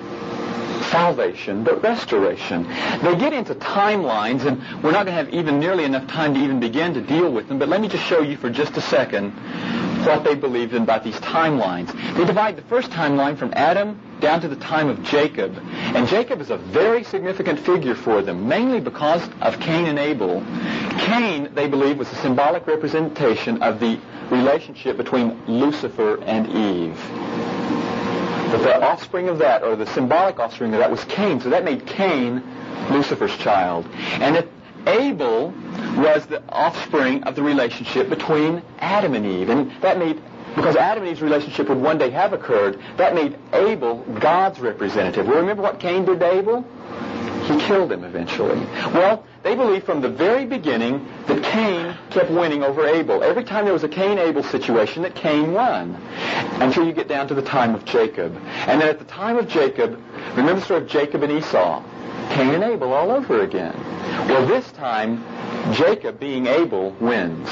salvation, but restoration. They get into timelines, and we're not going to have even nearly enough time to even begin to deal with them, but let me just show you for just a second what they believed in about these timelines. They divide the first timeline from Adam down to the time of Jacob. And Jacob is a very significant figure for them, mainly because of Cain and Abel. Cain, they believe, was a symbolic representation of the relationship between Lucifer and Eve. But the offspring of that, or the symbolic offspring of that, was Cain. So that made Cain Lucifer's child. And that Abel was the offspring of the relationship between Adam and Eve. And that made, because Adam and Eve's relationship would one day have occurred, that made Abel God's representative. Well, remember what Cain did to Abel? He killed him eventually. Well, they believe from the very beginning that Cain kept winning over Abel. Every time there was a Cain-Abel situation, that Cain won, until you get down to the time of Jacob. And then at the time of Jacob, remember the story of Jacob and Esau? Cain and Abel all over again. Well, this time, Jacob, being Abel, wins.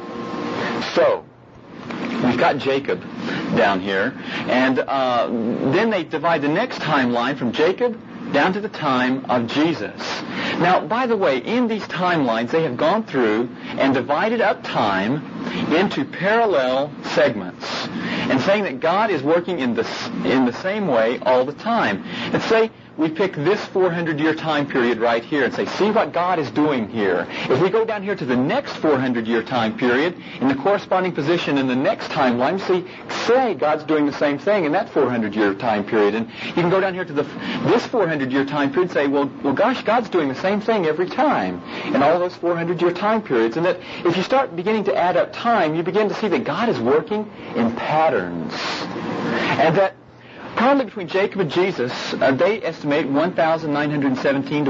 So, we've got Jacob down here, and then they divide the next timeline from Jacob down to the time of Jesus. Now, by the way, in these timelines, they have gone through and divided up time into parallel segments, and saying that God is working in the same way all the time. Let's say we pick this 400-year time period right here and say, see what God is doing here. If we go down here to the next 400-year time period, in the corresponding position in the next timeline, say God's doing the same thing in that 400-year time period. And you can go down here to this 400-year time period and say, well, gosh, God's doing the same thing every time in all those 400-year time periods. And that if you start beginning to add up time, you begin to see that God is working in patterns. And that probably between Jacob and Jesus, they estimate 1,917 to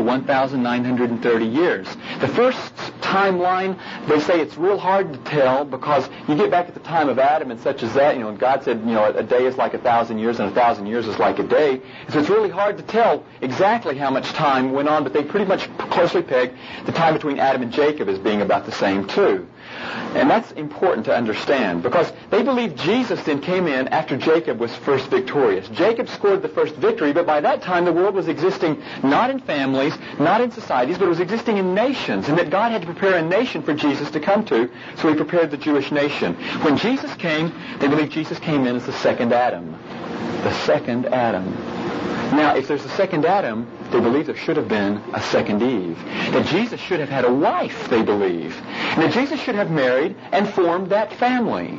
1,930 years. The first timeline, they say it's real hard to tell because you get back at the time of Adam and such as that, and God said, a day is like 1,000 years and 1,000 years is like a day. So it's really hard to tell exactly how much time went on, but they pretty much closely peg the time between Adam and Jacob as being about the same too. And that's important to understand because they believe Jesus then came in after Jacob was first victorious. Jacob scored the first victory, but by that time the world was existing not in families, not in societies, but it was existing in nations, and that God had to prepare a nation for Jesus to come to, so he prepared the Jewish nation. When Jesus came, they believe Jesus came in as the second Adam. The second Adam. Now, if there's a second Adam, they believe there should have been a second Eve. That Jesus should have had a wife, they believe. And that Jesus should have married and formed that family.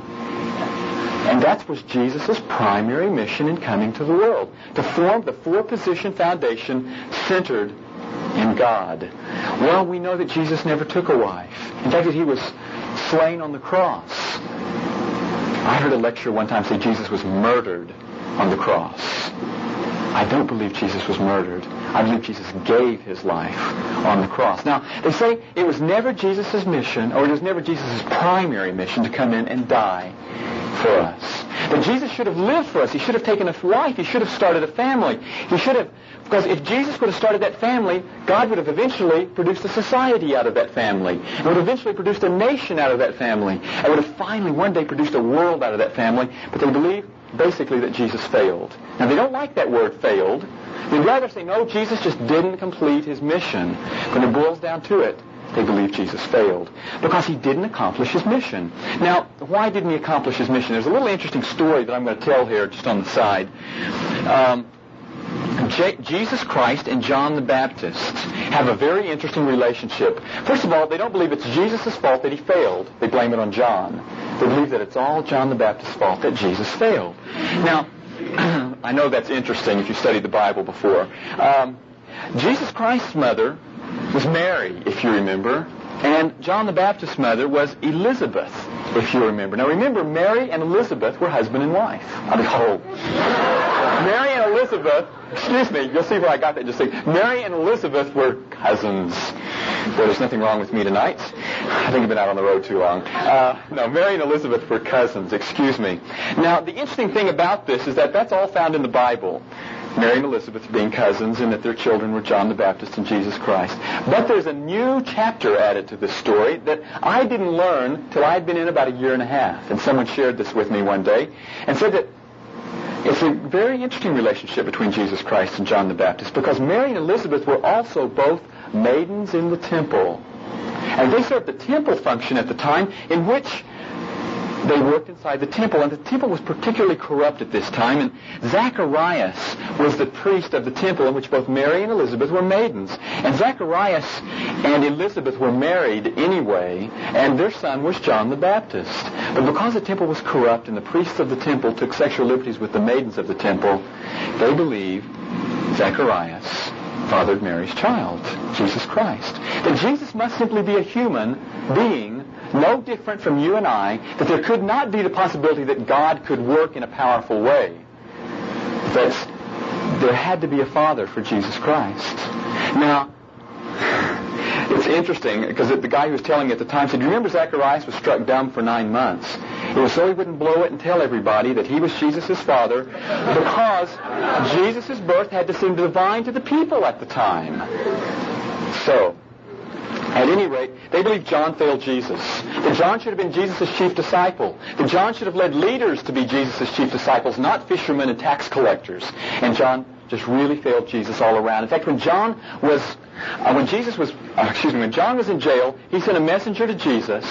And that was Jesus' primary mission in coming to the world, to form the four-position foundation centered in God. Well, we know that Jesus never took a wife. In fact, that he was slain on the cross. I heard a lecturer one time say Jesus was murdered on the cross. I don't believe Jesus was murdered. I believe Jesus gave his life on the cross. Now, they say it was never Jesus' mission, or it was never Jesus' primary mission to come in and die for us. That Jesus should have lived for us. He should have taken a wife. He should have started a family. He should have, because if Jesus would have started that family, God would have eventually produced a society out of that family. And would have eventually produced a nation out of that family. And would have finally one day produced a world out of that family. But they believe basically that Jesus failed. Now, they don't like that word failed. They'd rather say, no, Jesus just didn't complete his mission. When it boils down to it, they believe Jesus failed because he didn't accomplish his mission. Now, why didn't he accomplish his mission? There's a little interesting story that I'm going to tell here just on the side. Jesus Christ and John the Baptist have a very interesting relationship. First of all, they don't believe it's Jesus' fault that he failed. They blame it on John. They believe that it's all John the Baptist's fault that Jesus failed. Now, I know that's interesting if you studied the Bible before. Jesus Christ's mother was Mary, if you remember, and John the Baptist's mother was Elizabeth, if you remember. Now remember, Mary and Elizabeth were husband and wife. Mary and Elizabeth, excuse me, you'll see where I got that. Just say, Mary and Elizabeth were cousins. Well, there's nothing wrong with me tonight. I think I've been out on the road too long. No, Mary and Elizabeth were cousins, excuse me. Now, the interesting thing about this is that that's all found in the Bible. Mary and Elizabeth being cousins, and that their children were John the Baptist and Jesus Christ. But there's a new chapter added to this story that I didn't learn till I had been in about a year and a half. And someone shared this with me one day and said that it's a very interesting relationship between Jesus Christ and John the Baptist because Mary and Elizabeth were also both maidens in the temple. And they served the temple function at the time in which they worked inside the temple, and the temple was particularly corrupt at this time, and Zacharias was the priest of the temple in which both Mary and Elizabeth were maidens. And Zacharias and Elizabeth were married anyway, and their son was John the Baptist. But because the temple was corrupt and the priests of the temple took sexual liberties with the maidens of the temple, they believe Zacharias fathered Mary's child, Jesus Christ. That Jesus must simply be a human being, no different from you and I, that there could not be the possibility that God could work in a powerful way. That there had to be a father for Jesus Christ. Now, it's interesting because the guy who was telling me at the time said, "Do you remember Zacharias was struck dumb for 9 months? It was so he wouldn't blow it and tell everybody that he was Jesus' father, because Jesus' birth had to seem divine to the people at the time." So, at any rate, they believe John failed Jesus. That John should have been Jesus' chief disciple. That John should have led leaders to be Jesus' chief disciples, not fishermen and tax collectors. And John just really failed Jesus all around. In fact, when John was in jail, he sent a messenger to Jesus,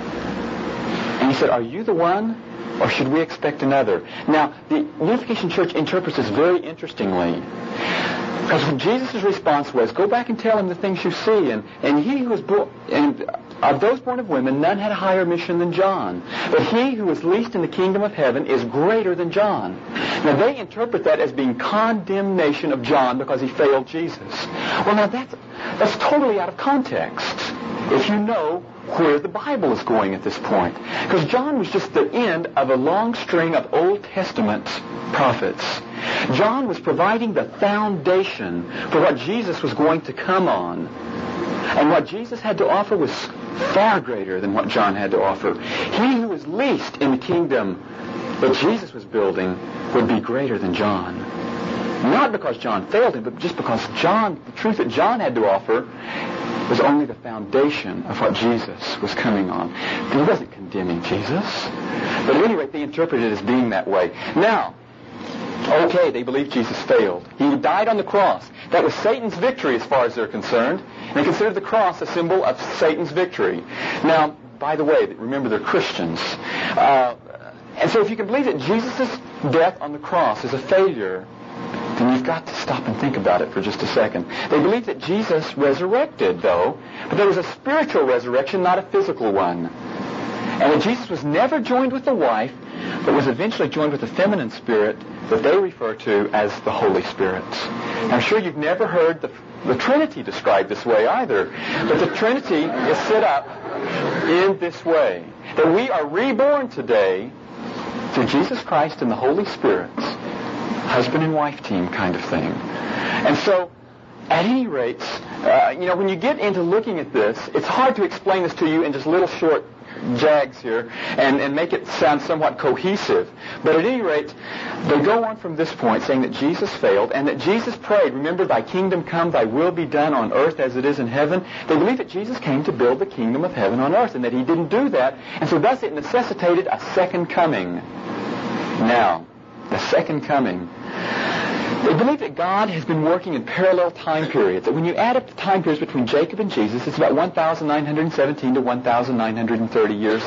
and he said, "Are you the one, or should we expect another?" Now, the Unification Church interprets this very interestingly. Because when Jesus' response was, "Go back and tell him the things you see, and he who was born, and of those born of women, none had a higher mission than John. But he who is least in the kingdom of heaven is greater than John." Now they interpret that as being condemnation of John because he failed Jesus. Well, now that's totally out of context, if you know where the Bible is going at this point. Because John was just the end of a long string of Old Testament prophets. John was providing the foundation for what Jesus was going to come on. And what Jesus had to offer was far greater than what John had to offer. He who was least in the kingdom that Jesus was building would be greater than John. Not because John failed him, but just because the truth that John had to offer was only the foundation of what Jesus was coming on. He wasn't condemning Jesus. But at any rate, they interpreted it as being that way. Now, okay, they believe Jesus failed. He died on the cross. That was Satan's victory as far as they're concerned. And they considered the cross a symbol of Satan's victory. Now, by the way, remember they're Christians. And so if you can believe that Jesus' death on the cross is a failure, then you've got to stop and think about it for just a second. They believe that Jesus resurrected, though, but there was a spiritual resurrection, not a physical one. And that Jesus was never joined with the wife, but was eventually joined with the feminine spirit that they refer to as the Holy Spirit. Now, I'm sure you've never heard the Trinity described this way either. But the Trinity is set up in this way. That we are reborn today through Jesus Christ and the Holy Spirit. Husband and wife team kind of thing. And so, at any rate, when you get into looking at this, it's hard to explain this to you in just little short jags here and make it sound somewhat cohesive. But at any rate, they go on from this point saying that Jesus failed and that Jesus prayed, "Remember, thy kingdom come, thy will be done on earth as it is in heaven." They believe that Jesus came to build the kingdom of heaven on earth and that he didn't do that. And so thus it necessitated a second coming. Now, the second coming. They believe that God has been working in parallel time periods. That when you add up the time periods between Jacob and Jesus, it's about 1,917 to 1,930 years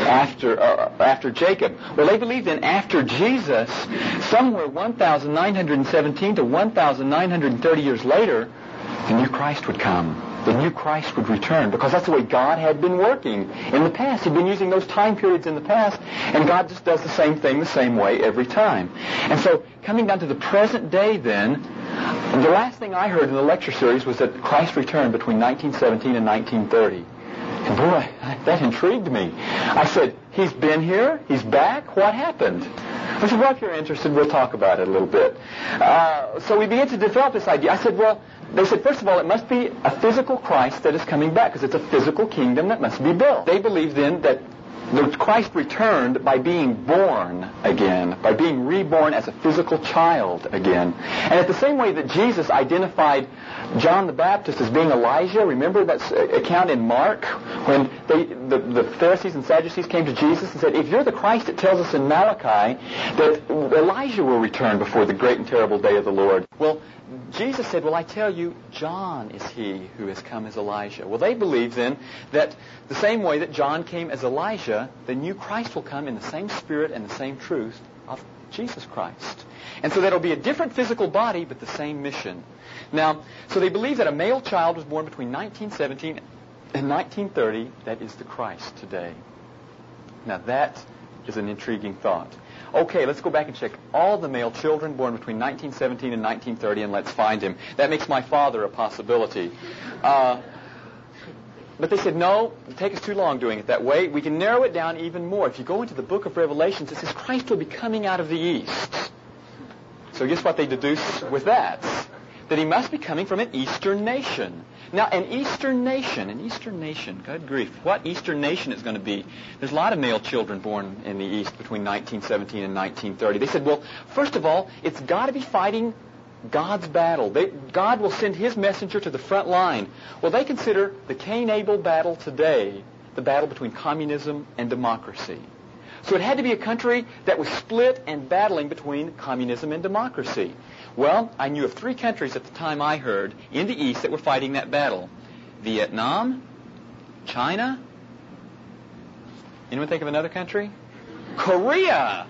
after Jacob. Well, they believe then after Jesus, somewhere 1,917 to 1,930 years later, the new Christ would come. The new Christ would return, because that's the way God had been working in the past. He'd been using those time periods in the past, and God just does the same thing the same way every time. And so, coming down to the present day then, the last thing I heard in the lecture series was that Christ returned between 1917 and 1930. And boy, that intrigued me. I said, he's been here? He's back? What happened? I said, well, if you're interested, we'll talk about it a little bit. So we began to develop this idea. I said, well, they said, first of all, it must be a physical Christ that is coming back, because it's a physical kingdom that must be built. They believe then that the Christ returned by being born again, by being reborn as a physical child again. And at the same way that Jesus identified John the Baptist as being Elijah, remember that account in Mark when the Pharisees and Sadducees came to Jesus and said, if you're the Christ, it tells us in Malachi that Elijah will return before the great and terrible day of the Lord. Well, Jesus said, well, I tell you, John is he who has come as Elijah. Well, they believe then that the same way that John came as Elijah, the new Christ will come in the same spirit and the same truth of Jesus Christ. And so that it'll be a different physical body, but the same mission. Now, so they believe that a male child was born between 1917 and 1930. That is the Christ today. Now, that is an intriguing thought. Okay, let's go back and check all the male children born between 1917 and 1930, and let's find him. That makes my father a possibility. But they said, no, it'll take us too long doing it that way. We can narrow it down even more. If you go into the book of Revelations, it says Christ will be coming out of the east. So guess what they deduce with that? That he must be coming from an Eastern nation. Now, an Eastern nation, good grief, what Eastern nation is going to be? There's a lot of male children born in the East between 1917 and 1930. They said, well, first of all, it's got to be fighting God's battle. God will send his messenger to the front line. Well, they consider the Cain-Abel battle today the battle between communism and democracy. So it had to be a country that was split and battling between communism and democracy. Well, I knew of 3 countries at the time I heard in the East that were fighting that battle. Vietnam, China. Anyone think of another country? Korea.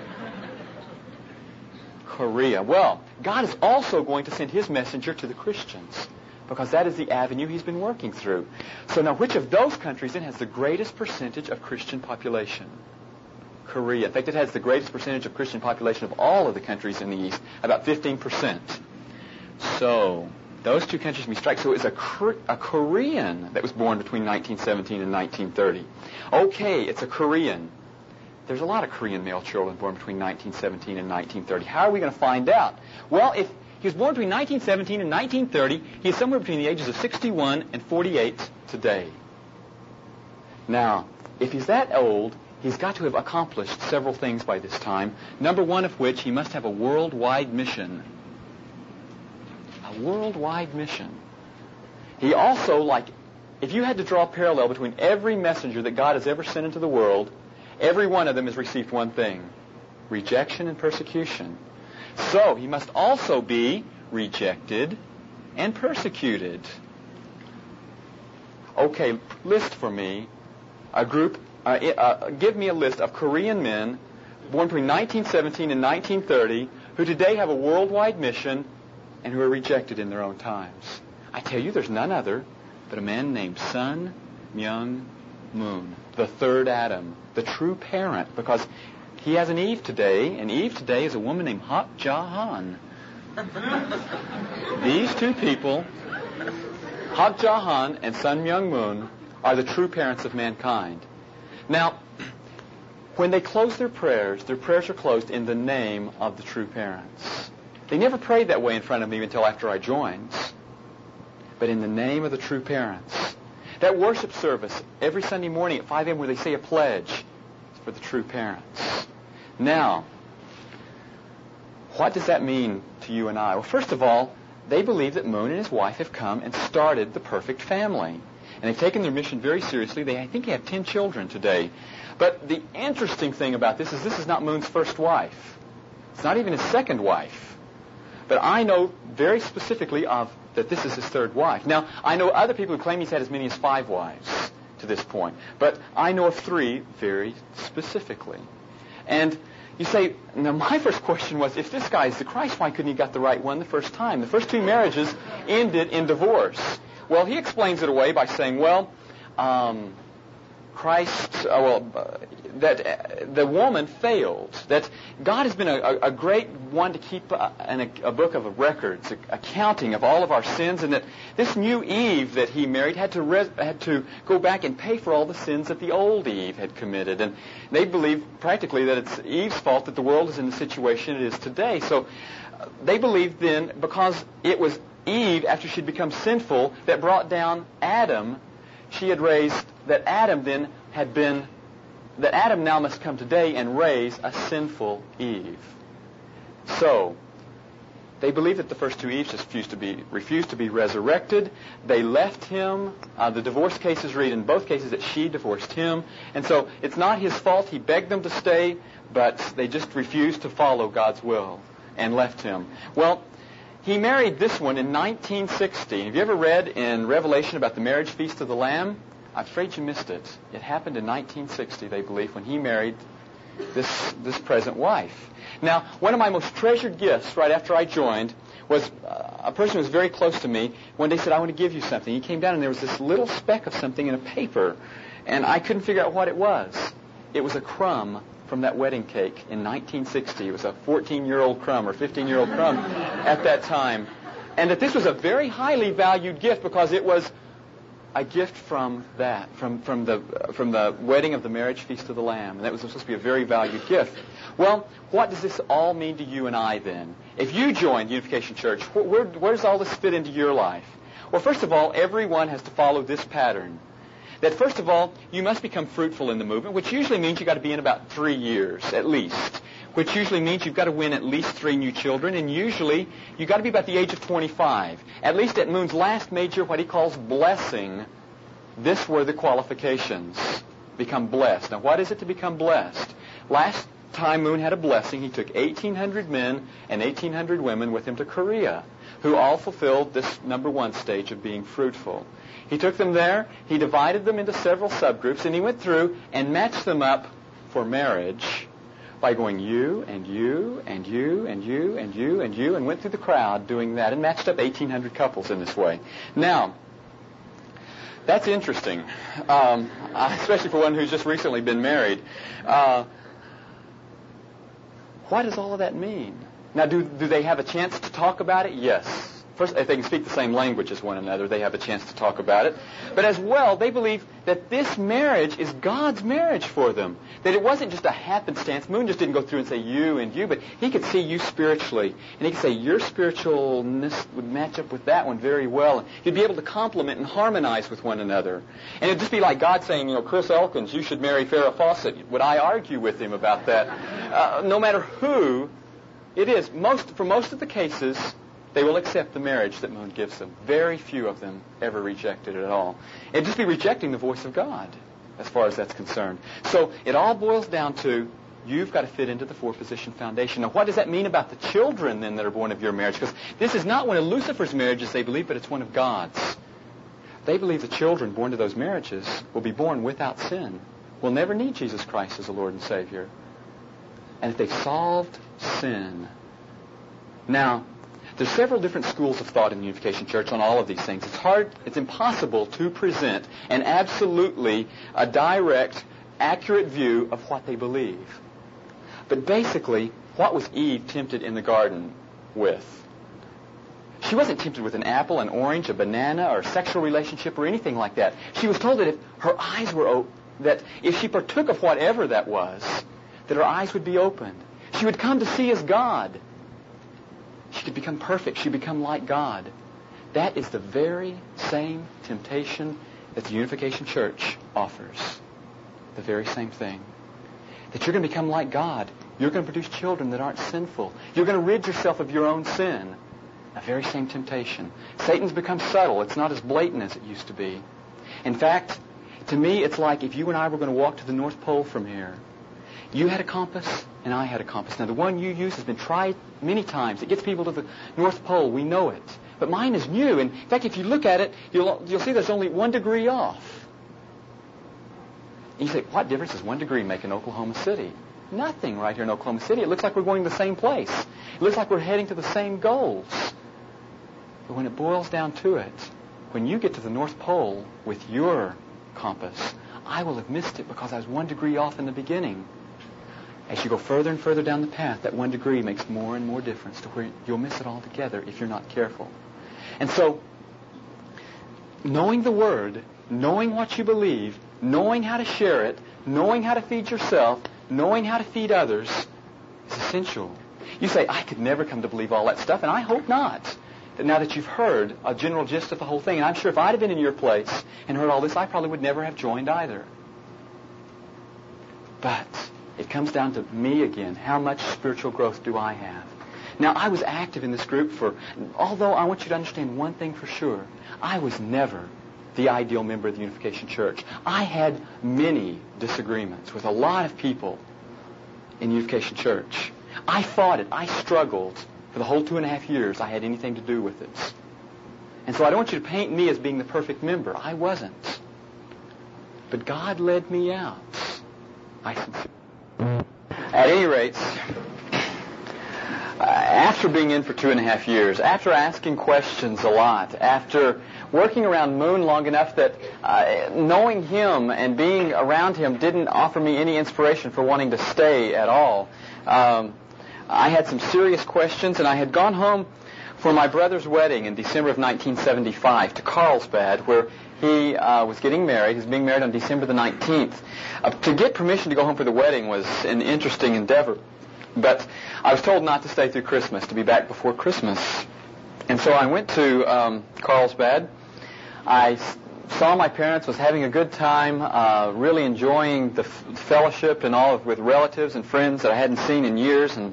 Korea. Well, God is also going to send his messenger to the Christians because that is the avenue he's been working through. So now, which of those countries then has the greatest percentage of Christian population? Korea. In fact, it has the greatest percentage of Christian population of all of the countries in the East, about 15%. So those 2 countries can be struck. So it's a Korean that was born between 1917 and 1930. Okay, it's a Korean. There's a lot of Korean male children born between 1917 and 1930. How are we going to find out? Well, if he was born between 1917 and 1930, he is somewhere between the ages of 61 and 48 today. Now, if he's that old, he's got to have accomplished several things by this time, number one of which, he must have a worldwide mission. A worldwide mission. He also, if you had to draw a parallel between every messenger that God has ever sent into the world, every one of them has received one thing: rejection and persecution. So he must also be rejected and persecuted. Okay, list for me a group. Give me a list of Korean men born between 1917 and 1930 who today have a worldwide mission and who are rejected in their own times. I tell you, there's none other but a man named Sun Myung Moon, the third Adam, the true parent, because he has an Eve today, and Eve today is a woman named Hak Ja Han. These 2 people, Hak Ja Han and Sun Myung Moon, are the true parents of mankind. Now, when they close their prayers are closed in the name of the true parents. They never prayed that way in front of me until after I joined, but in the name of the true parents. That worship service every Sunday morning at 5 a.m. where they say a pledge is for the true parents. Now, what does that mean to you and I? Well, first of all, they believe that Moon and his wife have come and started the perfect family. And they've taken their mission very seriously. I think they have 10 children today. But the interesting thing about this is not Moon's first wife. It's not even his second wife. But I know very specifically that this is his third wife. Now, I know other people who claim he's had as many as 5 wives to this point. But I know of 3 very specifically. And you say, now my first question was, if this guy is the Christ, why couldn't he got the right one the first time? The first 2 marriages ended in divorce. Well, he explains it away by saying, that the woman failed. That God has been a great one to keep a book of records, accounting of all of our sins, and that this new Eve that he married had to go back and pay for all the sins that the old Eve had committed. And they believe practically that it's Eve's fault that the world is in the situation it is today. So they believed then, because it was Eve, after she'd become sinful, that brought down Adam, she had raised, that Adam now must come today and raise a sinful Eve. So, they believe that the first 2 Eves refused to be resurrected. They left him. The divorce cases read in both cases that she divorced him. And so, it's not his fault. He begged them to stay, but they just refused to follow God's will and left him. Well, he married this one in 1960. Have you ever read in Revelation about the marriage feast of the Lamb? I'm afraid you missed it. It happened in 1960, they believe, when he married this present wife. Now, one of my most treasured gifts right after I joined was a person who was very close to me. One day said, I want to give you something. He came down and there was this little speck of something in a paper, and I couldn't figure out what it was. It was a crumb from that wedding cake in 1960. It was a 14-year-old crumb or 15-year-old crumb at that time. And that this was a very highly valued gift because it was a gift from that, from the wedding of the marriage feast of the Lamb, and that was supposed to be a very valued gift. Well, what does this all mean to you and I then? If you join Unification Church, where does all this fit into your life? Well, first of all, everyone has to follow this pattern. That first of all, you must become fruitful in the movement, which usually means you've got to be in about 3 years at least, which usually means you've got to win at least 3 new children, and usually you've got to be about the age of 25. At least at Moon's last major, what he calls blessing, this were the qualifications. Become blessed. Now, what is it to become blessed? Last time Moon had a blessing, he took 1,800 men and 1,800 women with him to Korea, who all fulfilled this number 1 stage of being fruitful. He took them there, he divided them into several subgroups, and he went through and matched them up for marriage by going you and you and you and you and you and you, and went through the crowd doing that and matched up 1,800 couples in this way. Now, that's interesting, especially for one who's just recently been married. What does all of that mean? Now, do they have a chance to talk about it? Yes. First, if they can speak the same language as one another, they have a chance to talk about it. But as well, they believe that this marriage is God's marriage for them. That it wasn't just a happenstance. Moon just didn't go through and say you and you, but he could see you spiritually. And he could say your spiritualness would match up with that one very well. And you'd be able to complement and harmonize with one another. And it'd just be like God saying, Chris Elkins, you should marry Farrah Fawcett. Would I argue with him about that? No matter who it is, for most of the cases, they will accept the marriage that Moon gives them. Very few of them ever rejected it at all. It'd just be rejecting the voice of God, as far as that's concerned. So it all boils down to, you've got to fit into the 4-position foundation. Now, what does that mean about the children, then, that are born of your marriage? Because this is not one of Lucifer's marriages, they believe, but it's one of God's. They believe the children born to those marriages will be born without sin, will never need Jesus Christ as the Lord and Savior. And if they've solved sin. Now, there's several different schools of thought in the Unification Church on all of these things. It's impossible to present an absolutely a direct, accurate view of what they believe. But basically, what was Eve tempted in the garden with? She wasn't tempted with an apple, an orange, a banana, or a sexual relationship or anything like that. She was told that if her eyes were open, that if she partook of whatever that was, that her eyes would be opened. She would come to see as God. She could become perfect. She would become like God. That is the very same temptation that the Unification Church offers. The very same thing. That you're going to become like God. You're going to produce children that aren't sinful. You're going to rid yourself of your own sin. The very same temptation. Satan's become subtle. It's not as blatant as it used to be. In fact, to me, it's like if you and I were going to walk to the North Pole from here. You had a compass, and I had a compass. Now, the one you use has been tried many times. It gets people to the North Pole. We know it. But mine is new. And in fact, if you look at it, you'll see there's only 1 degree off. And you say, what difference does 1 degree make in Oklahoma City? Nothing right here in Oklahoma City. It looks like we're going to the same place. It looks like we're heading to the same goals. But when it boils down to it, when you get to the North Pole with your compass, I will have missed it because I was 1 degree off in the beginning. As you go further and further down the path, that 1 degree makes more and more difference to where you'll miss it altogether if you're not careful. And so, knowing the Word, knowing what you believe, knowing how to share it, knowing how to feed yourself, knowing how to feed others is essential. You say, I could never come to believe all that stuff, and I hope not. That now that you've heard a general gist of the whole thing, and I'm sure if I'd have been in your place and heard all this, I probably would never have joined either. But it comes down to me again. How much spiritual growth do I have? Now, I was active in this group although I want you to understand one thing for sure. I was never the ideal member of the Unification Church. I had many disagreements with a lot of people in the Unification Church. I fought it. I struggled for the whole 2.5 years I had anything to do with it. And so I don't want you to paint me as being the perfect member. I wasn't. But God led me out. At any rate, after being in for 2.5 years, after asking questions a lot, after working around Moon long enough that knowing him and being around him didn't offer me any inspiration for wanting to stay at all, I had some serious questions, and I had gone home for my brother's wedding in December of 1975 to Carlsbad, where he was getting married. He was being married on December the 19th. To get permission to go home for the wedding was an interesting endeavor. But I was told not to stay through Christmas, to be back before Christmas. And so I went to Carlsbad. I saw my parents, was having a good time, really enjoying the fellowship and all with relatives and friends that I hadn't seen in years. And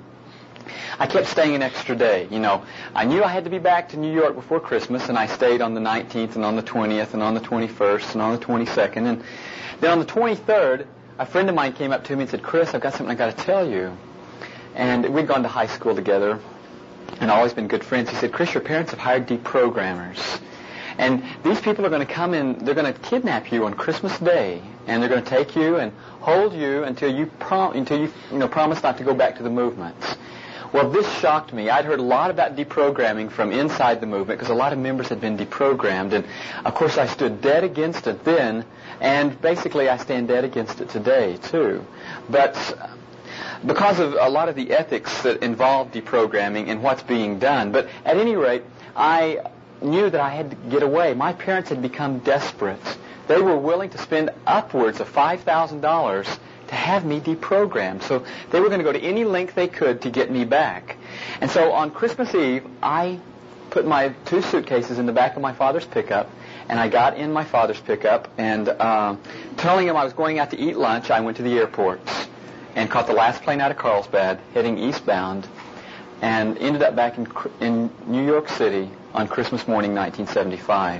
I kept staying an extra day. You know, I knew I had to be back to New York before Christmas, and I stayed on the 19th and on the 20th and on the 21st and on the 22nd. And then on the 23rd, a friend of mine came up to me and said, "Chris, I've got something I've got to tell you." And we'd gone to high school together and always been good friends. He said, "Chris, your parents have hired deprogrammers. And these people are going to come in, they're going to kidnap you on Christmas Day, and they're going to take you and hold you until you promise not to go back to the movements." Well, this shocked me. I'd heard a lot about deprogramming from inside the movement because a lot of members had been deprogrammed. And, of course, I stood dead against it then, and basically I stand dead against it today, too. But because of a lot of the ethics that involve deprogramming and what's being done. But at any rate, I knew that I had to get away. My parents had become desperate. They were willing to spend upwards of $5,000 to have me deprogrammed. So they were going to go to any length they could to get me back. And so on Christmas Eve, I put my 2 suitcases in the back of my father's pickup, and I got in my father's pickup, and telling him I was going out to eat lunch, I went to the airport and caught the last plane out of Carlsbad, heading eastbound, and ended up back in New York City on Christmas morning, 1975.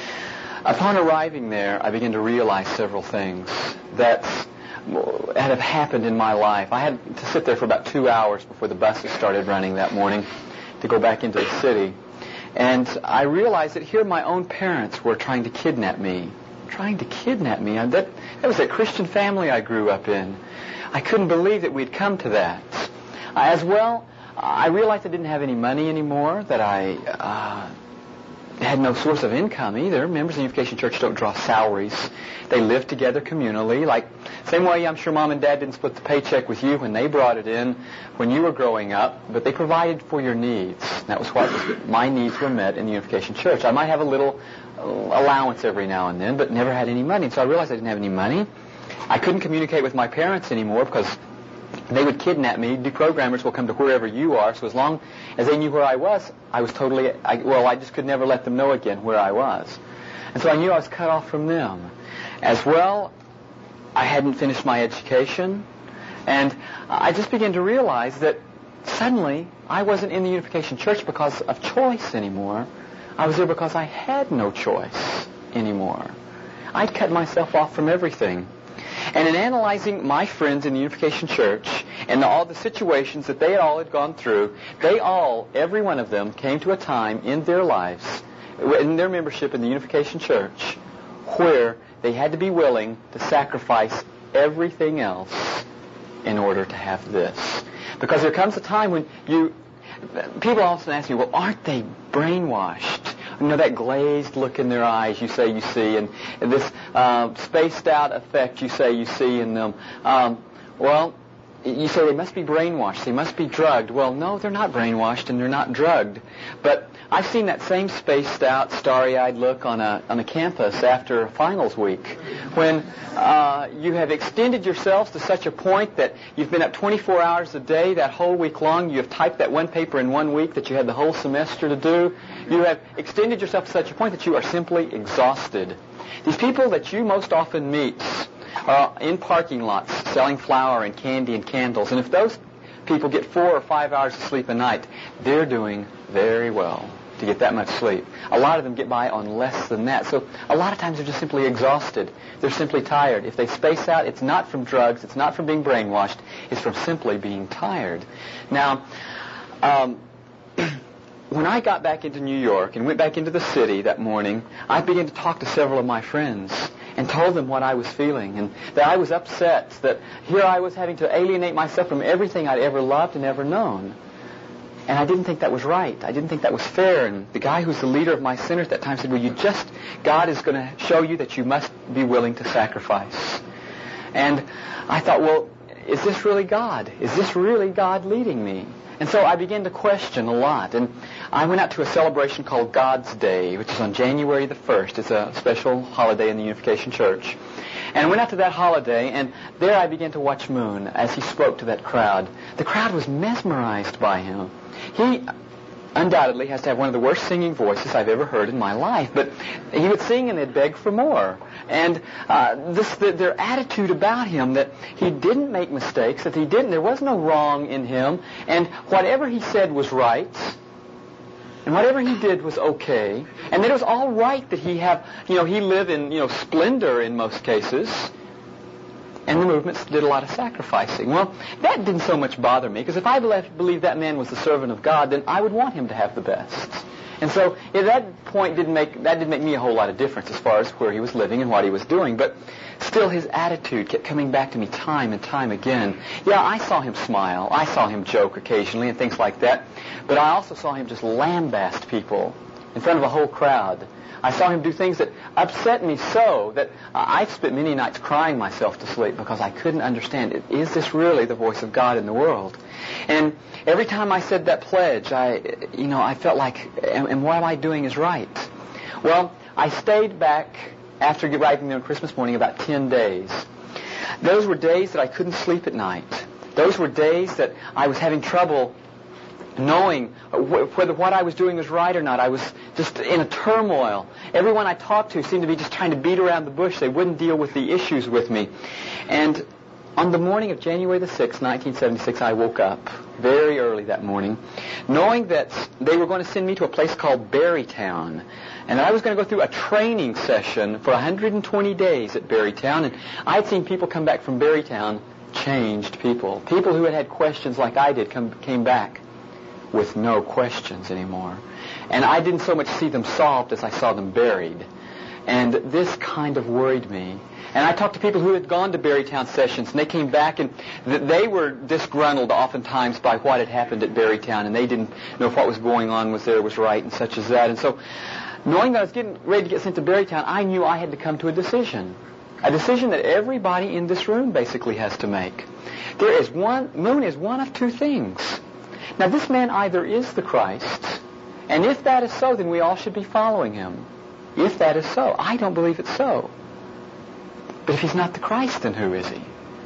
Upon arriving there, I began to realize several things that had happened in my life. I had to sit there for about 2 hours before the buses started running that morning to go back into the city. And I realized that here my own parents were trying to kidnap me. That was a Christian family I grew up in. I couldn't believe that we'd come to that. As well, I realized I didn't have any money anymore, that I had no source of income either. Members of the Unification Church don't draw salaries. They live together communally. Like, same way I'm sure Mom and Dad didn't split the paycheck with you when they brought it in when you were growing up, but they provided for your needs. That was what my needs were met in the Unification Church. I might have a little allowance every now and then, but never had any money. And so I realized I didn't have any money. I couldn't communicate with my parents anymore because they would kidnap me. Deprogrammers will come to wherever you are. So as long as they knew where I was totally, I just could never let them know again where I was. And so I knew I was cut off from them. As well, I hadn't finished my education. And I just began to realize that suddenly I wasn't in the Unification Church because of choice anymore. I was there because I had no choice anymore. I'd cut myself off from everything. And in analyzing my friends in the Unification Church and all the situations that they all had gone through, every one of them came to a time in their lives, in their membership in the Unification Church, where they had to be willing to sacrifice everything else in order to have this. Because there comes a time when people often ask me, well, aren't they brainwashed? You know, that glazed look in their eyes you say you see, and this spaced out effect you say you see in them. Well, you say they must be brainwashed, they must be drugged. Well, no, they're not brainwashed and they're not drugged. But I've seen that same spaced out, starry-eyed look on a campus after finals week, when you have extended yourselves to such a point that you've been up 24 hours a day that whole week long. You have typed that one paper in 1 week that you had the whole semester to do. You have extended yourself to such a point that you are simply exhausted. These people that you most often meet are in parking lots selling flour and candy and candles. And if those people get 4 or 5 hours of sleep a night, they're doing very well to get that much sleep. A lot of them get by on less than that. So a lot of times they're just simply exhausted. They're simply tired. If they space out, it's not from drugs, it's not from being brainwashed, it's from simply being tired. Now, when I got back into New York and went back into the city that morning, I began to talk to several of my friends and told them what I was feeling, and that I was upset, that here I was having to alienate myself from everything I'd ever loved and ever known. And I didn't think that was right. I didn't think that was fair. And the guy who's the leader of my center at that time said, well, God is going to show you that you must be willing to sacrifice. And I thought, well, is this really God? Is this really God leading me? And so I began to question a lot. And I went out to a celebration called God's Day, which is on January the 1st. It's a special holiday in the Unification Church. And I went out to that holiday, and there I began to watch Moon as he spoke to that crowd. The crowd was mesmerized by him. He undoubtedly has to have one of the worst singing voices I've ever heard in my life, but he would sing and they'd beg for more. And their attitude about him, that he didn't make mistakes, that there was no wrong in him, and whatever he said was right, and whatever he did was okay, and that it was all right that he live in, splendor in most cases, and the movements did a lot of sacrificing. Well, that didn't so much bother me, because if I believed that man was the servant of God, then I would want him to have the best. And so at that point, didn't make me a whole lot of difference as far as where he was living and what he was doing. But still, his attitude kept coming back to me time and time again. Yeah, I saw him smile. I saw him joke occasionally and things like that. But I also saw him just lambast people in front of a whole crowd. I saw him do things that upset me so that I spent many nights crying myself to sleep because I couldn't understand, is this really the voice of God in the world? And every time I said that pledge, I felt like, and what am I doing is right? Well, I stayed back after arriving there on Christmas morning about 10 days. Those were days that I couldn't sleep at night. Those were days that I was having trouble knowing whether what I was doing was right or not. I was just in a turmoil. Everyone I talked to seemed to be just trying to beat around the bush. They wouldn't deal with the issues with me. And on the morning of January the 6th, 1976, I woke up very early that morning, knowing that they were going to send me to a place called Berrytown. And I was going to go through a training session for 120 days at Berrytown. And I'd seen people come back from Berrytown, changed people. People who had had questions like I did came back with no questions anymore. And I didn't so much see them solved as I saw them buried. And this kind of worried me. And I talked to people who had gone to Berrytown sessions, and they came back, and they were disgruntled oftentimes by what had happened at Berrytown, and they didn't know if what was going on was right and such as that. And so, knowing that I was getting ready to get sent to Berrytown, I knew I had to come to a decision that everybody in this room basically has to make. Moon is one of two things. Now, this man either is the Christ, and if that is so, then we all should be following him. If that is so. I don't believe it's so. But if he's not the Christ, then who is he?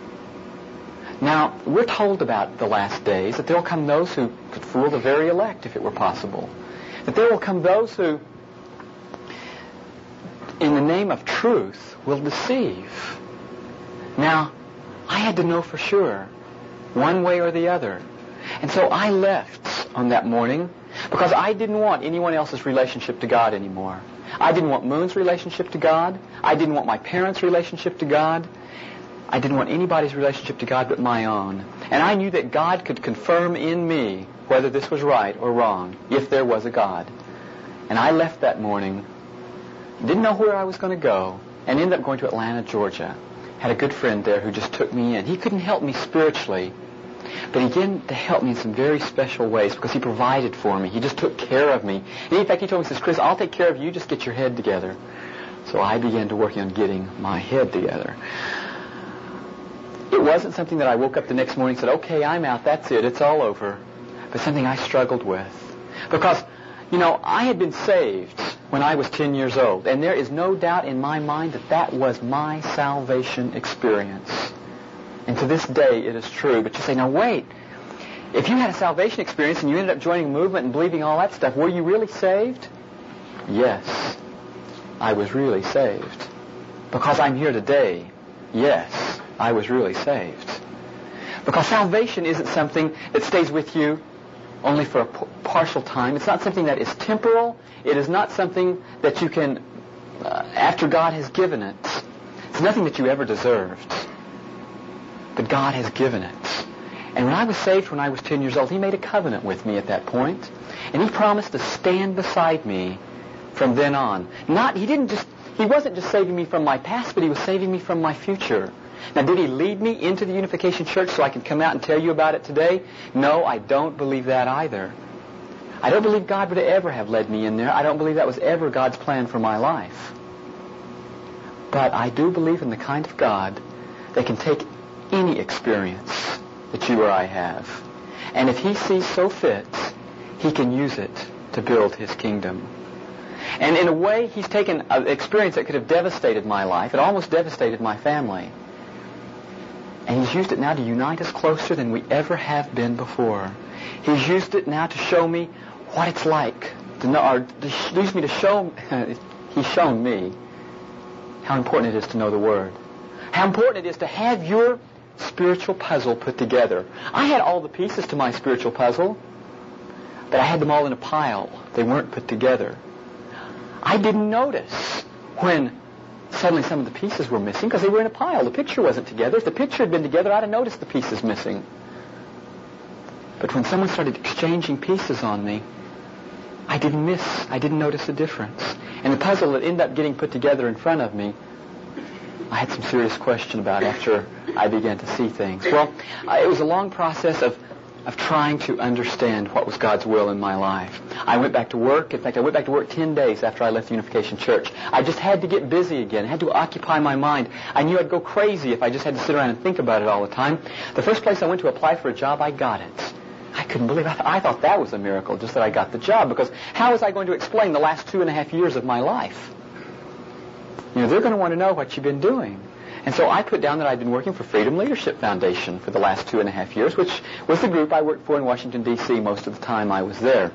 Now, we're told about the last days that there will come those who could fool the very elect, if it were possible. That there will come those who, in the name of truth, will deceive. Now, I had to know for sure, one way or the other. And so I left on that morning because I didn't want anyone else's relationship to God anymore. I didn't want Moon's relationship to God. I didn't want my parents' relationship to God. I didn't want anybody's relationship to God but my own. And I knew that God could confirm in me whether this was right or wrong, if there was a God. And I left that morning, didn't know where I was going to go, and ended up going to Atlanta, Georgia. Had a good friend there who just took me in. He couldn't help me spiritually, but he began to help me in some very special ways because he provided for me. He just took care of me. And in fact, he told me, he says, Chris, I'll take care of you. Just get your head together. So I began to work on getting my head together. It wasn't something that I woke up the next morning and said, okay, I'm out. That's it. It's all over. But something I struggled with. Because, I had been saved when I was 10 years old. And there is no doubt in my mind that that was my salvation experience. And to this day, it is true. But you say, now wait, if you had a salvation experience and you ended up joining a movement and believing all that stuff, were you really saved? Yes, I was really saved. Because I'm here today, yes, I was really saved. Because salvation isn't something that stays with you only for a partial time. It's not something that is temporal. It is not something that you can, after God has given it. It's nothing that you ever deserved. But God has given it. And when I was saved when I was 10 years old, He made a covenant with me at that point. And He promised to stand beside me from then on. He wasn't just saving me from my past, but He was saving me from my future. Now, did He lead me into the Unification Church so I can come out and tell you about it today? No, I don't believe that either. I don't believe God would ever have led me in there. I don't believe that was ever God's plan for my life. But I do believe in the kind of God that can take any experience that you or I have And if He sees so fit, He can use it to build His kingdom. And in a way, He's taken an experience that could have devastated my life. It almost devastated my family. And He's used it now to unite us closer than we ever have been before. He's used it now to show me what it's like to know, or to use me to show, He's shown me how important it is to know the Word. How important it is to have your spiritual puzzle put together. I had all the pieces to my spiritual puzzle, but I had them all in a pile. They weren't put together. I didn't notice when suddenly some of the pieces were missing because they were in a pile. The picture wasn't together. If the picture had been together, I'd have noticed the pieces missing. But when someone started exchanging pieces on me, I didn't notice the difference. And the puzzle that ended up getting put together in front of me, I had some serious question about after I began to see things. Well, it was a long process of trying to understand what was God's will in my life. I went back to work. In fact, I went back to work 10 days after I left the Unification Church. I just had to get busy again. I had to occupy my mind. I knew I'd go crazy if I just had to sit around and think about it all the time. The first place I went to apply for a job, I got it. I couldn't believe it. I thought that was a miracle, just that I got the job, because how was I going to explain the last 2.5 years of my life? They're going to want to know what you've been doing. And so I put down that I'd been working for Freedom Leadership Foundation for the last 2.5 years, which was the group I worked for in Washington, D.C. most of the time I was there.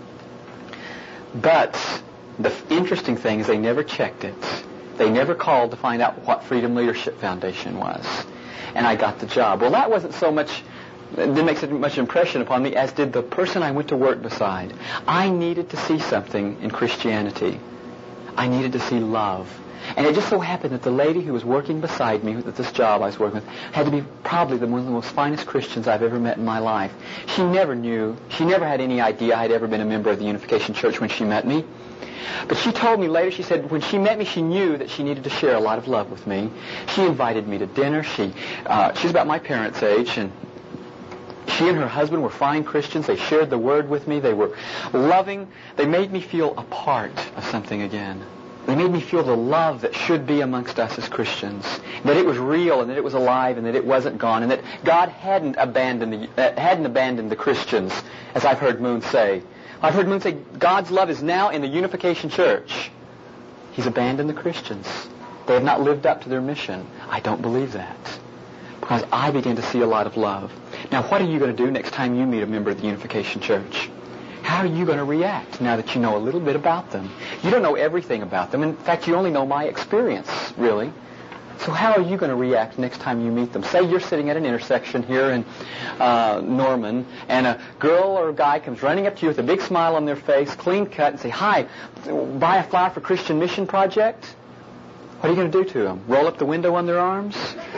But the interesting thing is they never checked it. They never called to find out what Freedom Leadership Foundation was. And I got the job. Well, that wasn't so much, it didn't make so much impression upon me as did the person I went to work beside. I needed to see something in Christianity. I needed to see love. And it just so happened that the lady who was working beside me at this job I was working with had to be probably one of the most finest Christians I've ever met in my life. She never had any idea I'd ever been a member of the Unification Church when she met me. But she told me later, she said when she met me, she knew that she needed to share a lot of love with me. She invited me to dinner. She's about my parents' age, and she and her husband were fine Christians. They shared the Word with me. They were loving. They made me feel a part of something again. They made me feel the love that should be amongst us as Christians, that it was real and that it was alive and that it wasn't gone, and that God hadn't abandoned the Christians, as I've heard Moon say. I've heard Moon say God's love is now in the Unification Church. He's abandoned the Christians. They have not lived up to their mission. I don't believe that, because I began to see a lot of love. Now, what are you going to do next time you meet a member of the Unification Church? How are you going to react now that you know a little bit about them? You don't know everything about them. In fact, you only know my experience, really. So how are you going to react next time you meet them? Say you're sitting at an intersection here in Norman, and a girl or a guy comes running up to you with a big smile on their face, clean cut, and say, "Hi, buy a flyer for Christian Mission Project?" What are you going to do to them? Roll up the window on their arms?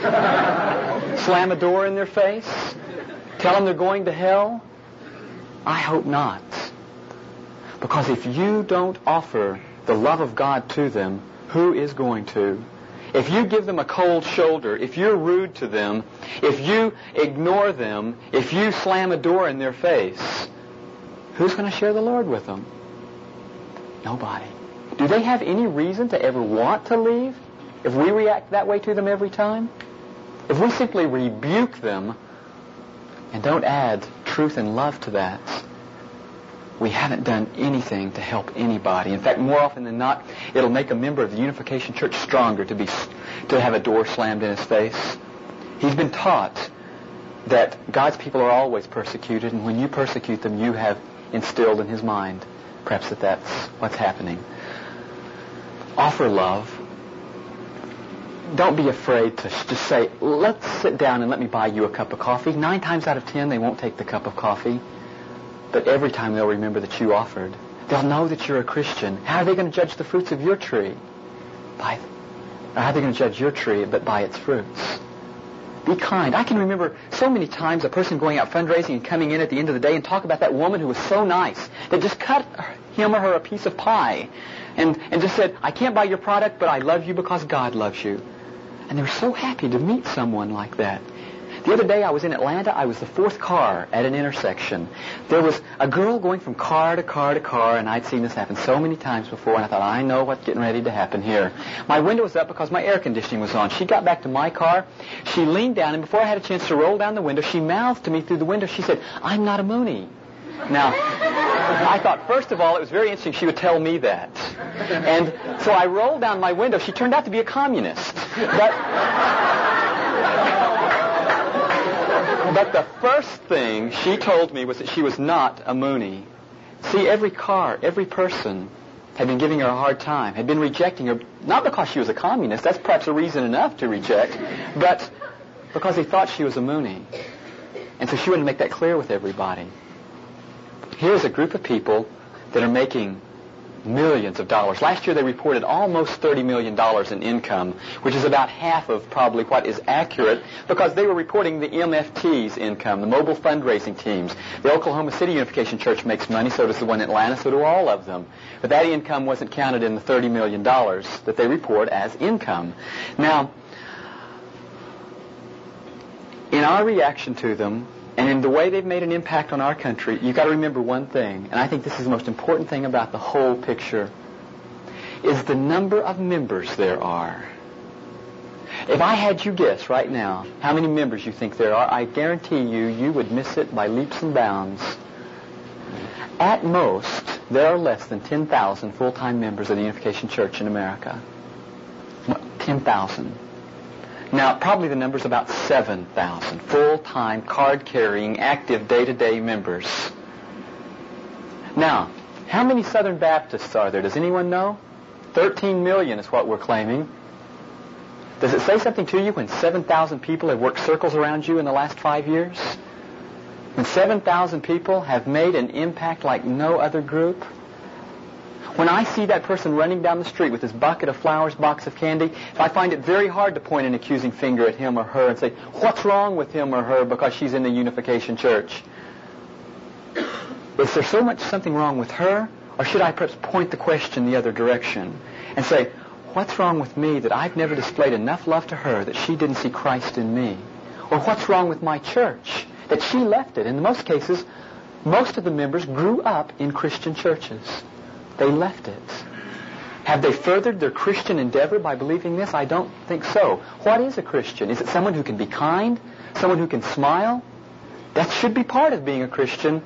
Slam a door in their face? Tell them they're going to hell? I hope not. Because if you don't offer the love of God to them, who is going to? If you give them a cold shoulder, if you're rude to them, if you ignore them, if you slam a door in their face, who's going to share the Lord with them? Nobody. Do they have any reason to ever want to leave if we react that way to them every time? If we simply rebuke them and don't add truth and love to that, we haven't done anything to help anybody. In fact, more often than not, it'll make a member of the Unification Church stronger to have a door slammed in his face. He's been taught that God's people are always persecuted, and when you persecute them, you have instilled in his mind perhaps that's what's happening. Offer love. Don't be afraid to just say, "Let's sit down and let me buy you a cup of coffee." 9 times out of 10, they won't take the cup of coffee. But every time they'll remember that you offered. They'll know that you're a Christian. How are they going to judge the fruits of your tree? How are they going to judge your tree but by its fruits? Be kind. I can remember so many times a person going out fundraising and coming in at the end of the day and talk about that woman who was so nice that just cut him or her a piece of pie and just said, "I can't buy your product, but I love you because God loves you." And they were so happy to meet someone like that. The other day I was in Atlanta. I was the fourth car at an intersection. There was a girl going from car to car to car, and I'd seen this happen so many times before, and I thought, I know what's getting ready to happen here. My window was up because my air conditioning was on. She got back to my car. She leaned down, and before I had a chance to roll down the window, she mouthed to me through the window. She said, "I'm not a Moonie." Now, I thought, first of all, it was very interesting she would tell me that. And so I rolled down my window. She turned out to be a communist. But the first thing she told me was that she was not a Moonie. See, every car, every person had been giving her a hard time, had been rejecting her, not because she was a communist, that's perhaps a reason enough to reject, but because they thought she was a Moonie. And so she wanted to make that clear with everybody. Here's a group of people that are making millions of dollars. Last year they reported almost $30 million in income, which is about half of probably what is accurate, because they were reporting the MFT's income, the mobile fundraising teams. The Oklahoma City Unification Church makes money, so does the one in Atlanta, so do all of them. But that income wasn't counted in the $30 million that they report as income. Now, in our reaction to them, and in the way they've made an impact on our country, you've got to remember one thing, and I think this is the most important thing about the whole picture, is the number of members there are. If I had you guess right now how many members you think there are, I guarantee you would miss it by leaps and bounds. At most, there are less than 10,000 full-time members of the Unification Church in America. 10,000. Now, probably the number's about 7,000 full-time, card-carrying, active, day-to-day members. Now, how many Southern Baptists are there? Does anyone know? 13 million is what we're claiming. Does it say something to you when 7,000 people have worked circles around you in the last 5 years? When 7,000 people have made an impact like no other group? When I see that person running down the street with his bucket of flowers, box of candy, I find it very hard to point an accusing finger at him or her and say, what's wrong with him or her because she's in the Unification Church? Is there something wrong with her? Or should I perhaps point the question the other direction and say, what's wrong with me that I've never displayed enough love to her that she didn't see Christ in me? Or what's wrong with my church that she left it? In most cases, most of the members grew up in Christian churches. They left it. Have they furthered their Christian endeavor by believing this? I don't think so. What is a Christian? Is it someone who can be kind? Someone who can smile? That should be part of being a Christian.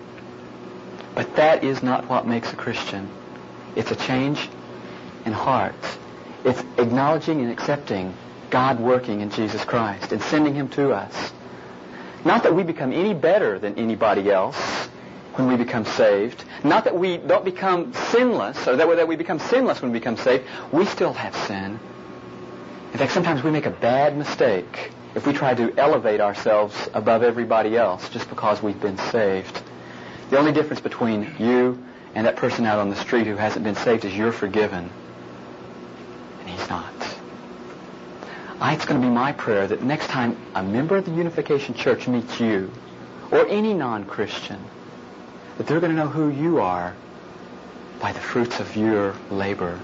But that is not what makes a Christian. It's a change in heart. It's acknowledging and accepting God working in Jesus Christ and sending Him to us. Not that we become any better than anybody else when we become saved. Not that we don't become sinless, or that we become sinless when we become saved. We still have sin. In fact, sometimes we make a bad mistake if we try to elevate ourselves above everybody else just because we've been saved. The only difference between you and that person out on the street who hasn't been saved is you're forgiven, and he's not. It's going to be my prayer that next time a member of the Unification Church meets you, or any non-Christian, that they're going to know who you are by the fruits of your labor.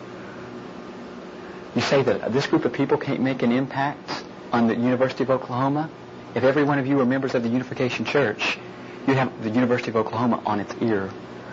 You say that this group of people can't make an impact on the University of Oklahoma? If every one of you were members of the Unification Church, you'd have the University of Oklahoma on its ear.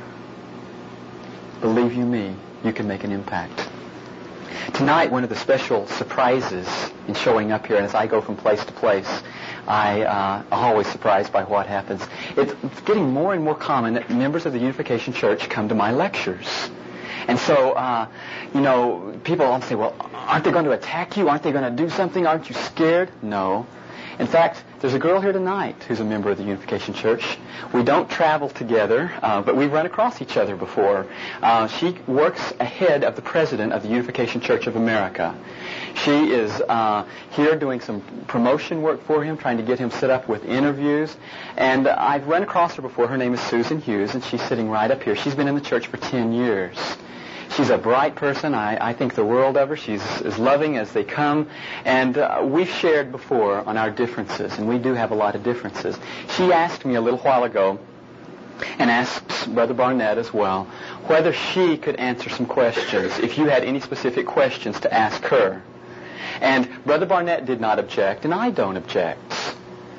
Believe you me, you can make an impact. Tonight, one of the special surprises in showing up here, and as I go from place to place, I'm always surprised by what happens. It's getting more and more common that members of the Unification Church come to my lectures. And so, people often say, well, aren't they going to attack you? Aren't they going to do something? Aren't you scared? No. In fact, there's a girl here tonight who's a member of the Unification Church. We don't travel together, but we've run across each other before. She works ahead of the president of the Unification Church of America. She is here doing some promotion work for him, trying to get him set up with interviews. And I've run across her before. Her name is Susan Hughes, and she's sitting right up here. She's been in the church for 10 years. She's a bright person. I think the world of her. She's as loving as they come. And we've shared before on our differences, and we do have a lot of differences. She asked me a little while ago, and asked Brother Barnett as well, whether she could answer some questions, if you had any specific questions to ask her. And Brother Barnett did not object, and I don't object.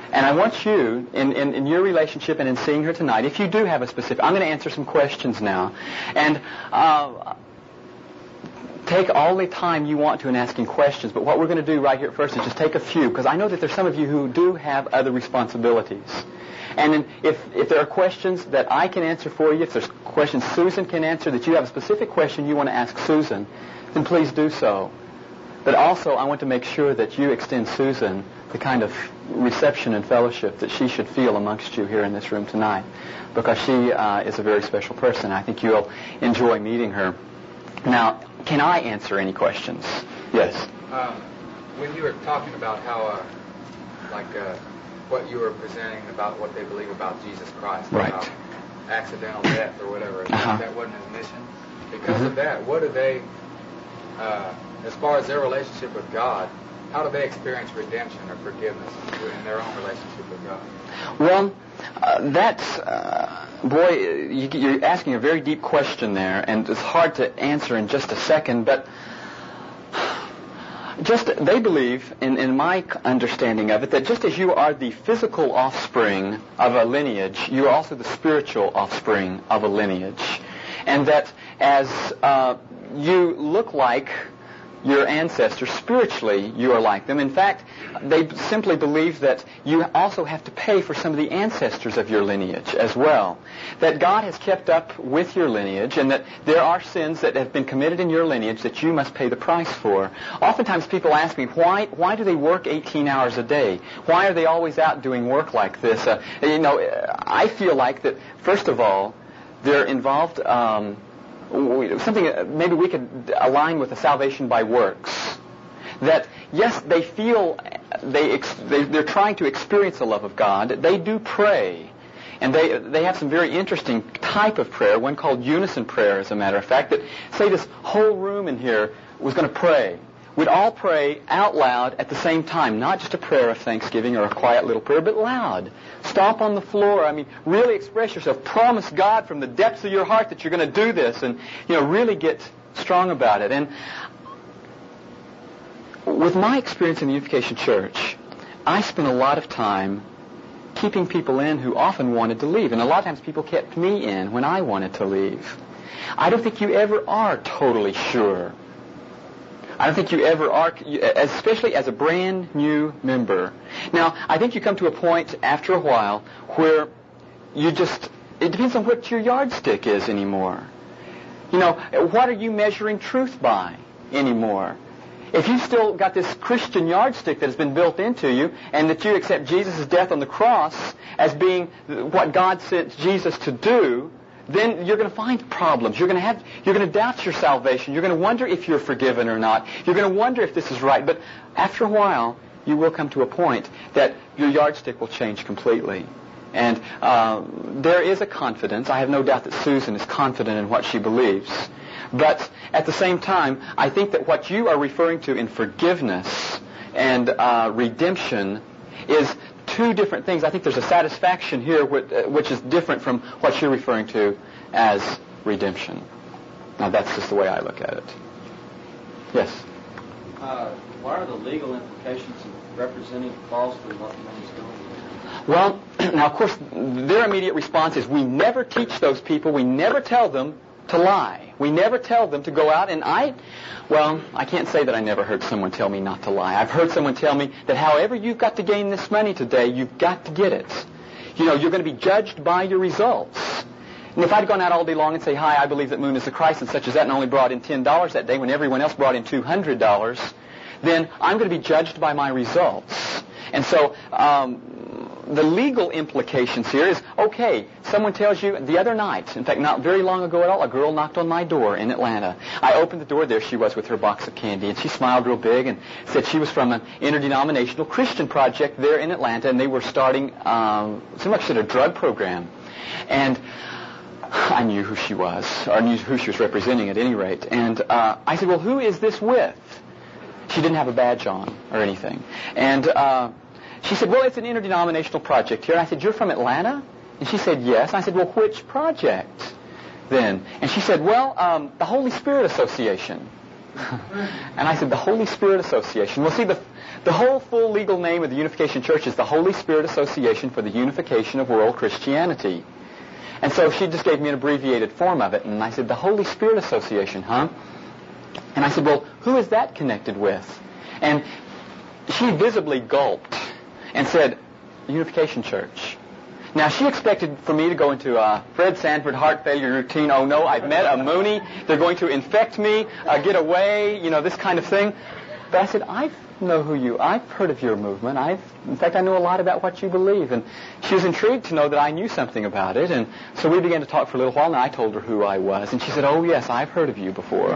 And I want you, in your relationship and in seeing her tonight, if you do have a specific... I'm going to answer some questions now. And take all the time you want to in asking questions. But what we're going to do right here at first is just take a few, because I know that there's some of you who do have other responsibilities. And then if there are questions that I can answer for you, if there's questions Susan can answer, that you have a specific question you want to ask Susan, then please do so. But also, I want to make sure that you extend Susan the kind of reception and fellowship that she should feel amongst you here in this room tonight, because she is a very special person. I think you'll enjoy meeting her. Now, can I answer any questions? Yes. When you were talking about how, what you were presenting about what they believe about Jesus Christ, right, about accidental death or whatever, that wasn't his mission. Because of that, what do they, as far as their relationship with God, how do they experience redemption or forgiveness in their own relationship with God? Well, that's, you're asking a very deep question there, and it's hard to answer in just a second, but they believe, in my understanding of it, that just as you are the physical offspring of a lineage, you are also the spiritual offspring of a lineage. And that as you look like your ancestors, spiritually you are like them. In fact, they simply believe that you also have to pay for some of the ancestors of your lineage as well. That God has kept up with your lineage, and that there are sins that have been committed in your lineage that you must pay the price for. Oftentimes people ask me, why do they work 18 hours a day? Why are they always out doing work like this? I feel like that, first of all, they're involved... something maybe we could align with the salvation by works. That yes, they feel they're trying to experience the love of God. They do pray, and they have some very interesting type of prayer. One called unison prayer, as a matter of fact. That say this whole room in here was going to pray. We'd all pray out loud at the same time, not just a prayer of thanksgiving or a quiet little prayer, but loud. Stomp on the floor. Really express yourself. Promise God from the depths of your heart that you're going to do this, and really get strong about it. And with my experience in the Unification Church, I spent a lot of time keeping people in who often wanted to leave, and a lot of times people kept me in when I wanted to leave. I don't think you ever are totally sure. I don't think you ever are, especially as a brand new member. Now, I think you come to a point after a while where it depends on what your yardstick is anymore. What are you measuring truth by anymore? If you've still got this Christian yardstick that has been built into you, and that you accept Jesus' death on the cross as being what God sent Jesus to do, then you're going to find problems. You're going to doubt your salvation. You're going to wonder if you're forgiven or not. You're going to wonder if this is right. But after a while, you will come to a point that your yardstick will change completely. And there is a confidence. I have no doubt that Susan is confident in what she believes. But at the same time, I think that what you are referring to in forgiveness and redemption is two different things. I think there's a satisfaction here which is different from what you're referring to as redemption. Now, that's just the way I look at it. Yes? What are the legal implications of representing falsely what one is doing? Well, now, of course, their immediate response is we never teach those people, we never tell them to lie. We never tell them to go out, and I can't say that I never heard someone tell me not to lie. I've heard someone tell me that however you've got to gain this money today, you've got to get it. You're going to be judged by your results. And if I'd gone out all day long and say, hi, I believe that Moon is the Christ and such as that, and only brought in $10 that day when everyone else brought in $200, then I'm going to be judged by my results. And so the legal implications here is, okay, someone tells you the other night, in fact, not very long ago at all, a girl knocked on my door in Atlanta. I opened the door, there she was with her box of candy, and she smiled real big and said she was from an interdenominational Christian project there in Atlanta, and they were starting, seemed like she had a drug program. And I knew who she was, or knew who she was representing at any rate. And I said, well, who is this with? She didn't have a badge on or anything. And she said, well, it's an interdenominational project here. And I said, you're from Atlanta? And she said, yes. And I said, well, which project then? And she said, well, the Holy Spirit Association. And I said, the Holy Spirit Association. Well, see, The whole full legal name of the Unification Church is the Holy Spirit Association for the Unification of World Christianity. And so she just gave me an abbreviated form of it, and I said, the Holy Spirit Association, huh? And I said, well, who is that connected with? And she visibly gulped and said, Unification Church. Now, she expected for me to go into a Fred Sanford heart failure routine. Oh, no, I've met a Mooney. They're going to infect me, get away, this kind of thing. But I said, I've heard of your movement. In fact, I know a lot about what you believe. And she was intrigued to know that I knew something about it. And so we began to talk for a little while, and I told her who I was. And she said, oh, yes, I've heard of you before.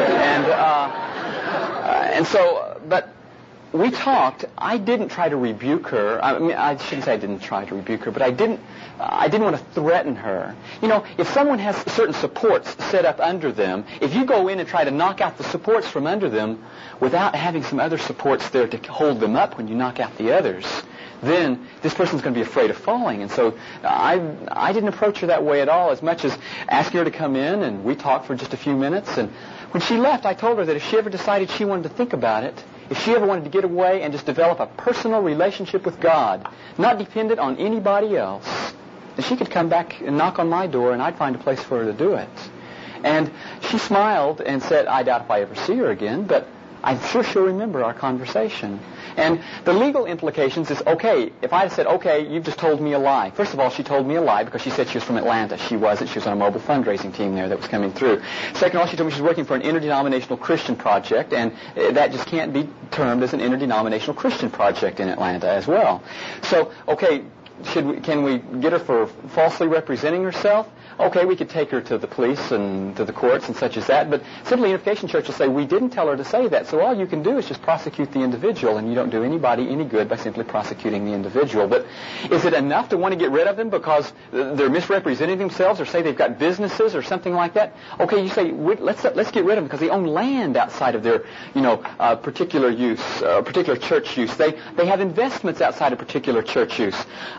But we talked. I didn't try to rebuke her. I mean, I shouldn't say I didn't try to rebuke her, but I didn't want to threaten her. If someone has certain supports set up under them, if you go in and try to knock out the supports from under them without having some other supports there to hold them up when you knock out the others, then this person's going to be afraid of falling. And so I didn't approach her that way at all, as much as asking her to come in, and we talked for just a few minutes. And when she left, I told her that if she ever decided she wanted to think about it, if she ever wanted to get away and just develop a personal relationship with God, not dependent on anybody else, then she could come back and knock on my door, and I'd find a place for her to do it. And she smiled and said, I doubt if I ever see her again, but I'm sure she'll remember our conversation. And the legal implications is, okay, if I had said, okay, you've just told me a lie. First of all, she told me a lie because she said she was from Atlanta. She wasn't. She was on a mobile fundraising team there that was coming through. Second of all, she told me she was working for an interdenominational Christian project, and that just can't be termed as an interdenominational Christian project in Atlanta as well. So, okay, can we get her for falsely representing herself? Okay, we could take her to the police and to the courts and such as that, but simply Unification Church will say, we didn't tell her to say that, so all you can do is just prosecute the individual, and you don't do anybody any good by simply prosecuting the individual. But is it enough to want to get rid of them because they're misrepresenting themselves, or say they've got businesses or something like that? Okay, you say, let's get rid of them because they own land outside of their, particular use, particular church use. They have investments outside of particular church use.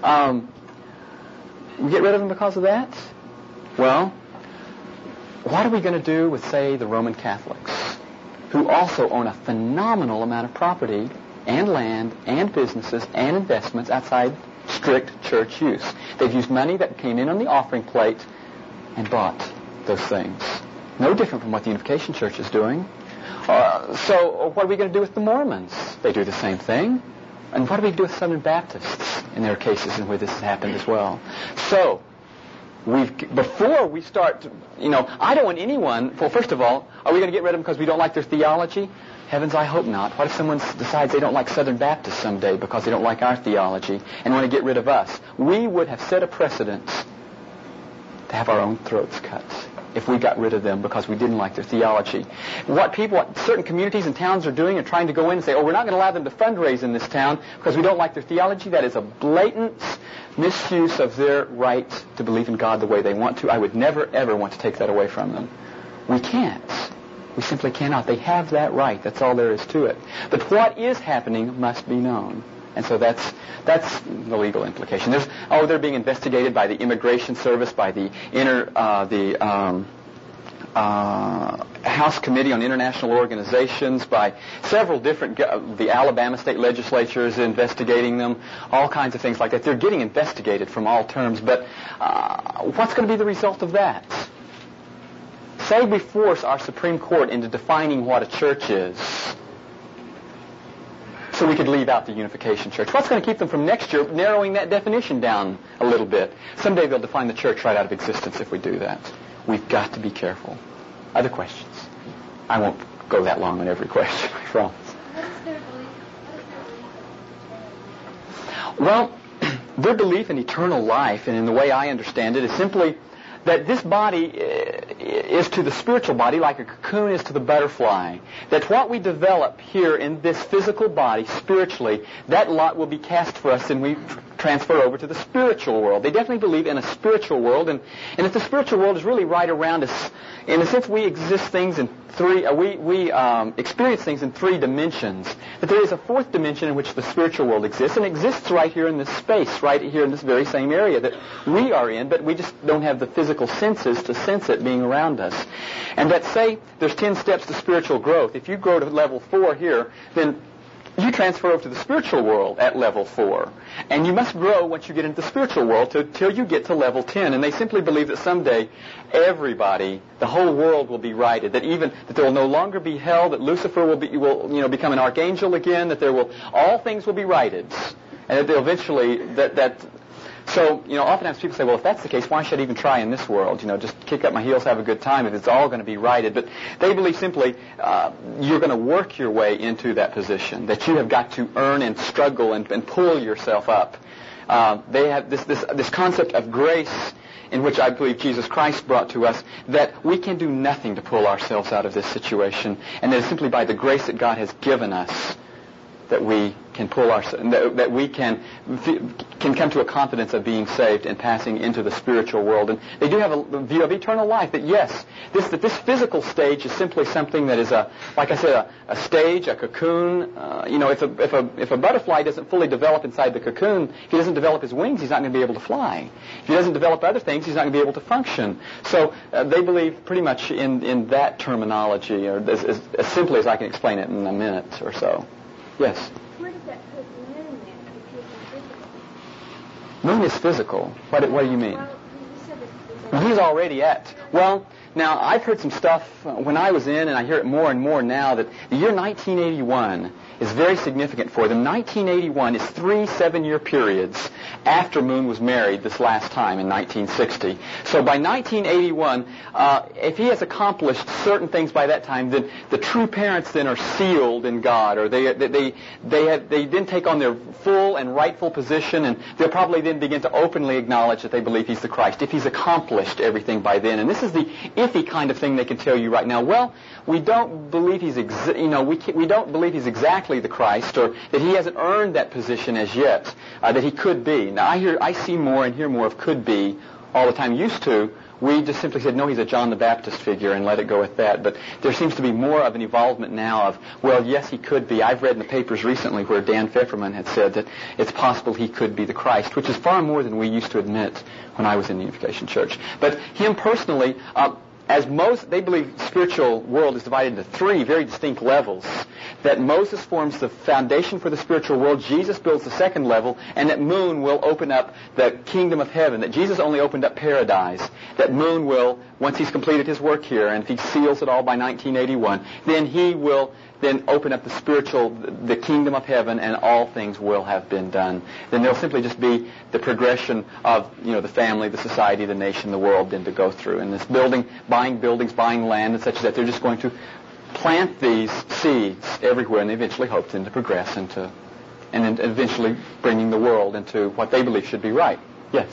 We get rid of them because of that? Well, what are we going to do with, say, the Roman Catholics, who also own a phenomenal amount of property and land and businesses and investments outside strict church use? They've used money that came in on the offering plate and bought those things. No different from what the Unification Church is doing. So what are we going to do with the Mormons? They do the same thing. And what do we do with Southern Baptists in their cases in where this has happened as well? So, before we start, I don't want anyone, well, first of all, are we going to get rid of them because we don't like their theology? Heavens, I hope not. What if someone decides they don't like Southern Baptists someday because they don't like our theology and want to get rid of us? We would have set a precedent to have our own throats cut if we got rid of them because we didn't like their theology. What certain communities and towns are doing and trying to go in and say, we're not going to allow them to fundraise in this town because we don't like their theology, that is a blatant misuse of their right to believe in God the way they want to. I would never, ever want to take that away from them. We can't. We simply cannot. They have that right. That's all there is to it. But what is happening must be known. And so that's the legal implication. They're being investigated by the Immigration Service, by the House Committee on International Organizations, by several different, the Alabama State Legislature is investigating them, all kinds of things like that. They're getting investigated from all terms, but what's going to be the result of that? Say we force our Supreme Court into defining what a church is, so we could leave out the Unification Church. What's going to keep them from next year narrowing that definition down a little bit? Someday they'll define the church right out of existence if we do that. We've got to be careful. Other questions? I won't go that long on every question, I promise. What is their belief? Well, their belief in eternal life, and in the way I understand it, is simply that this body is to the spiritual body like a cocoon is to the butterfly. That what we develop here in this physical body spiritually, that lot will be cast for us and we transfer over to the spiritual world. They definitely believe in a spiritual world, and that the spiritual world is really right around us. In a sense, we exist things in we experience things in three dimensions. That there is a fourth dimension in which the spiritual world exists, and exists right here in this space, right here in this very same area that we are in, but we just don't have the physical senses to sense it being around us. And that, say, there's 10 steps to spiritual growth. If you grow to level 4 here, then you transfer over to the spiritual world at level 4. And you must grow once you get into the spiritual world till you get to level 10. And they simply believe that someday everybody, the whole world will be righted, that there will no longer be hell, that Lucifer will become an archangel again, that all things will be righted. And that they'll eventually, so, oftentimes people say, well, if that's the case, why should I even try in this world? Just kick up my heels, have a good time if it's all going to be righted. But they believe simply you're going to work your way into that position, that you have got to earn and struggle and pull yourself up. They have this concept of grace in which I believe Jesus Christ brought to us, that we can do nothing to pull ourselves out of this situation, and that it's simply by the grace that God has given us that we can pull that we can come to a confidence of being saved and passing into the spiritual world. And they do have a view of eternal life, that yes, this physical stage is simply something that is like I said, a stage, a cocoon. If a butterfly doesn't fully develop inside the cocoon, if he doesn't develop his wings, he's not going to be able to fly. If he doesn't develop other things, he's not going to be able to function. So they believe pretty much in that terminology, or as simply as I can explain it in a minute or so. Yes? Where does that put Moon then? Because it's physical. Moon is physical. What do you mean? Well, you said that He's already at. Well, now, I've heard some stuff when I was in, and I hear it more and more now, that the year 1981 is very significant for them. 1981 is 3 7-year periods after Moon was married this last time in 1960. So by 1981, if he has accomplished certain things by that time, then the true parents then are sealed in God, or they then take on their full and rightful position, and they'll probably then begin to openly acknowledge that they believe he's the Christ, if he's accomplished everything by then. And this is the iffy kind of thing they can tell you right now. Well, we don't believe he's we don't believe he's exactly the Christ, or that he hasn't earned that position as yet, that he could be. Now, I see more and hear more of could be all the time. Used to, we just simply said, no, he's a John the Baptist figure, and let it go with that. But there seems to be more of an involvement now of, well, yes, he could be. I've read in the papers recently where Dan Pfefferman had said that it's possible he could be the Christ, which is far more than we used to admit when I was in the Unification Church. But him personally, they believe the spiritual world is divided into 3 very distinct levels. That Moses forms the foundation for the spiritual world, Jesus builds the second level, and that Moon will open up the kingdom of heaven. That Jesus only opened up paradise. That Moon will, once he's completed his work here, and if he seals it all by 1981, then he will then open up the kingdom of heaven, and all things will have been done. Then there'll simply just be the progression of, the family, the society, the nation, the world then to go through. And this buying buildings, buying land, and such as that, they're just going to plant these seeds everywhere, and they eventually hope then to progress and then eventually bringing the world into what they believe should be right. Yes?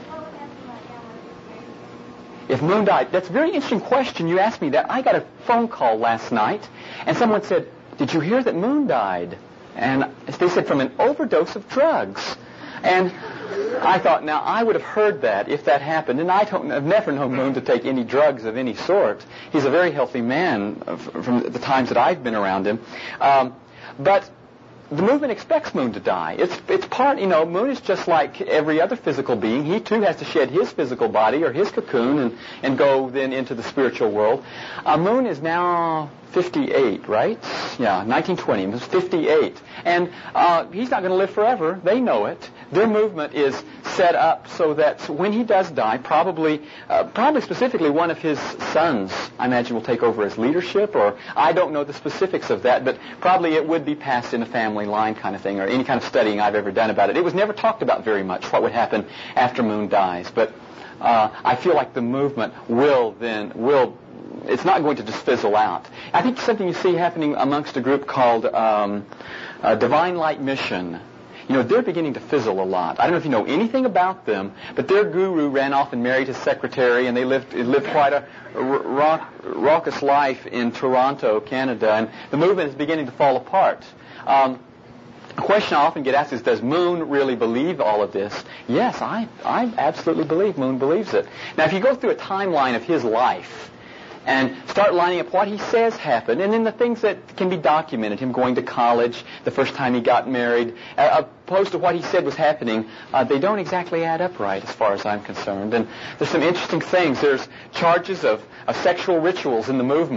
If Moon died, that's a very interesting question. You asked me that. I got a phone call last night, and someone said, did you hear that Moon died? And they said from an overdose of drugs. And I thought, now, I would have heard that if that happened. And I've never known Moon to take any drugs of any sort. He's a very healthy man from the times that I've been around him. But the movement expects Moon to die. It's part, Moon is just like every other physical being. He too has to shed his physical body or his cocoon and go then into the spiritual world. Moon is now 58, right? Yeah, 1920. He was 58. And he's not going to live forever. They know it. Their movement is set up so that when he does die, probably specifically one of his sons, I imagine, will take over his leadership, or I don't know the specifics of that, but probably it would be passed in a family line kind of thing, or any kind of studying I've ever done about it. It was never talked about very much, what would happen after Moon dies. But I feel like the movement will it's not going to just fizzle out. I think something you see happening amongst a group called Divine Light Mission. They're beginning to fizzle a lot. I don't know if you know anything about them, but their guru ran off and married his secretary, and they lived quite a raucous life in Toronto, Canada, and the movement is beginning to fall apart. A question I often get asked is, does Moon really believe all of this? Yes, I absolutely believe Moon believes it. Now, if you go through a timeline of his life, and start lining up what he says happened, and then the things that can be documented, him going to college, the first time he got married, opposed to what he said was happening, they don't exactly add up right as far as I'm concerned. And there's some interesting things. There's charges of sexual rituals in the movement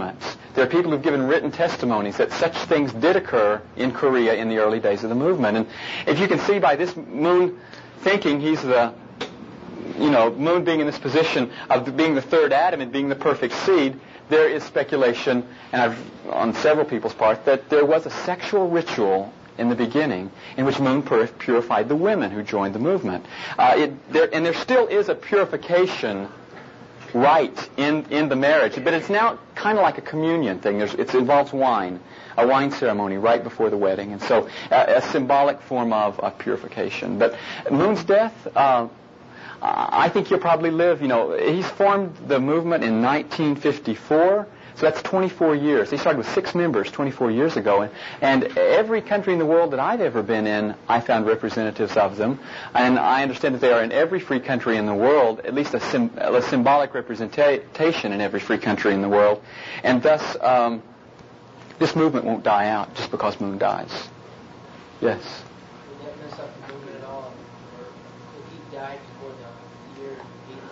There are people who've given written testimonies that such things did occur in Korea in the early days of the movement. And if you can see by this Moon thinking he's the, Moon being in this position of being the third atom and being the perfect seed, there is speculation, and on several people's part, that there was a sexual ritual in the beginning in which Moon purified the women who joined the movement. There still is a purification rite in the marriage, but it's now kind of like a communion thing. It involves wine, a wine ceremony right before the wedding, and so a symbolic form of purification. But Moon's death, I think he'll probably live, he's formed the movement in 1954, so that's 24 years. He started with 6 members 24 years ago, and every country in the world that I've ever been in, I found representatives of them, and I understand that they are in every free country in the world, at least a symbolic representation in every free country in the world, and thus this movement won't die out just because Moon dies. Yes? Would that mess up the movement at all? Or if he died before the year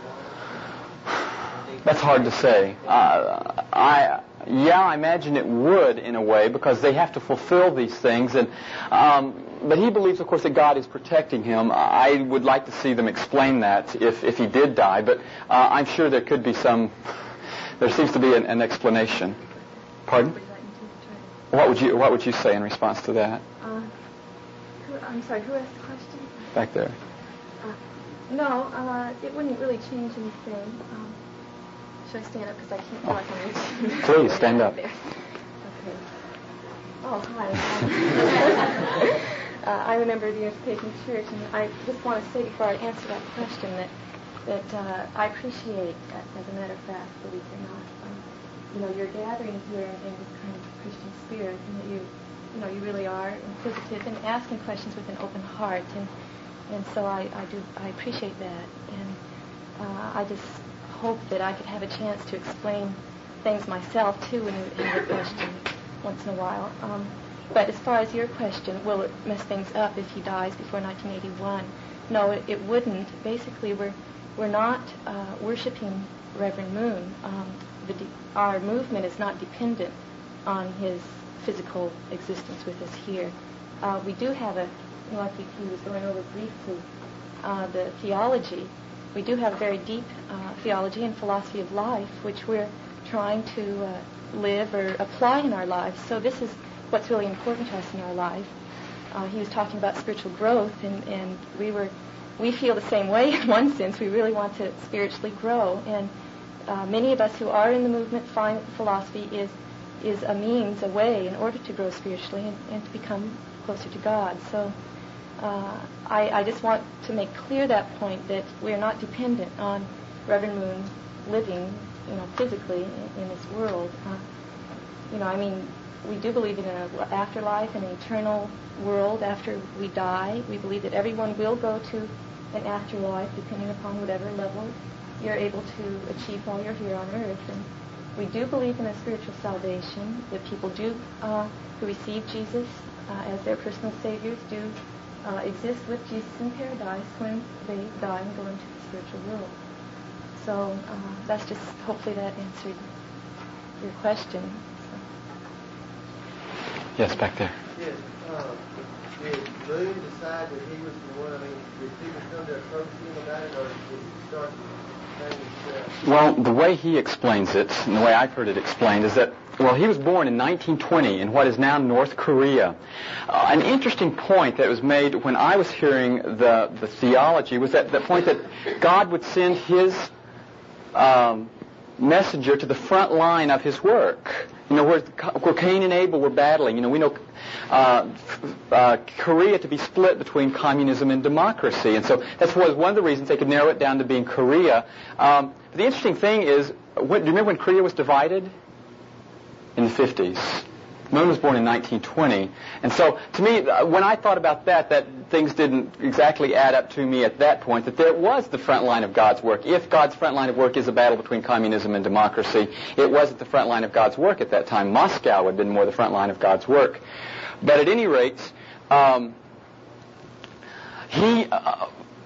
81? That's hard to say. I imagine it would in a way because they have to fulfill these things. And but he believes, of course, that God is protecting him. I would like to see them explain that if he did die. But I'm sure there could be some. There seems to be an explanation. Pardon? What would you say in response to that? I'm sorry, who asked the question? Back there. No, it wouldn't really change anything. Should I stand up because I can't walk on reach? Please, stand up. Okay. Oh, hi. I remember the Unification Church, and I just want to say before I answer that question that I appreciate, as a matter of fact, believe it or not, you're gathering here in this kind of Christian spirit, and that you really are inquisitive and asking questions with an open heart, and so I appreciate that, and I just hope that I could have a chance to explain things myself too in your question once in a while. But as far as your question, will it mess things up if he dies before 1981? No, it wouldn't. Basically, we're not worshiping Reverend Moon. Our movement is not dependent on his physical existence with us here. We do have like he was going over briefly, the theology. We do have a very deep theology and philosophy of life, which we're trying to live or apply in our lives. So this is what's really important to us in our life. He was talking about spiritual growth, and we feel the same way in one sense. We really want to spiritually grow, and many of us who are in the movement find that philosophy is a means, a way, in order to grow spiritually and to become closer to God. So I just want to make clear that point, that we are not dependent on Reverend Moon living, physically in this world. We do believe in an afterlife, an eternal world after we die. We believe that everyone will go to an afterlife, depending upon whatever level you're able to achieve while you're here on earth. And we do believe in a spiritual salvation, that people who receive Jesus as their personal saviors do exist with Jesus in paradise when they die and go into the spiritual world. So that's just, hopefully that answered your question. So. Yes, back there. Yes. Did Moon decide that he was the one? Did people come to approach him about it, or did he start the thing himself? Well, the way he explains it, and the way I've heard it explained, is that, he was born in 1920 in what is now North Korea. An interesting point that was made when I was hearing the theology was that the point that God would send his messenger to the front line of his work. Where Cain and Abel were battling. We know Korea to be split between communism and democracy. And so that's one of the reasons they could narrow it down to being Korea. But the interesting thing is, do you remember when Korea was divided? In the 50s. Moon was born in 1920. And so, to me, when I thought about that things didn't exactly add up to me at that point, that there was the front line of God's work. If God's front line of work is a battle between communism and democracy, it wasn't the front line of God's work at that time. Moscow would have been more the front line of God's work. But at any rate,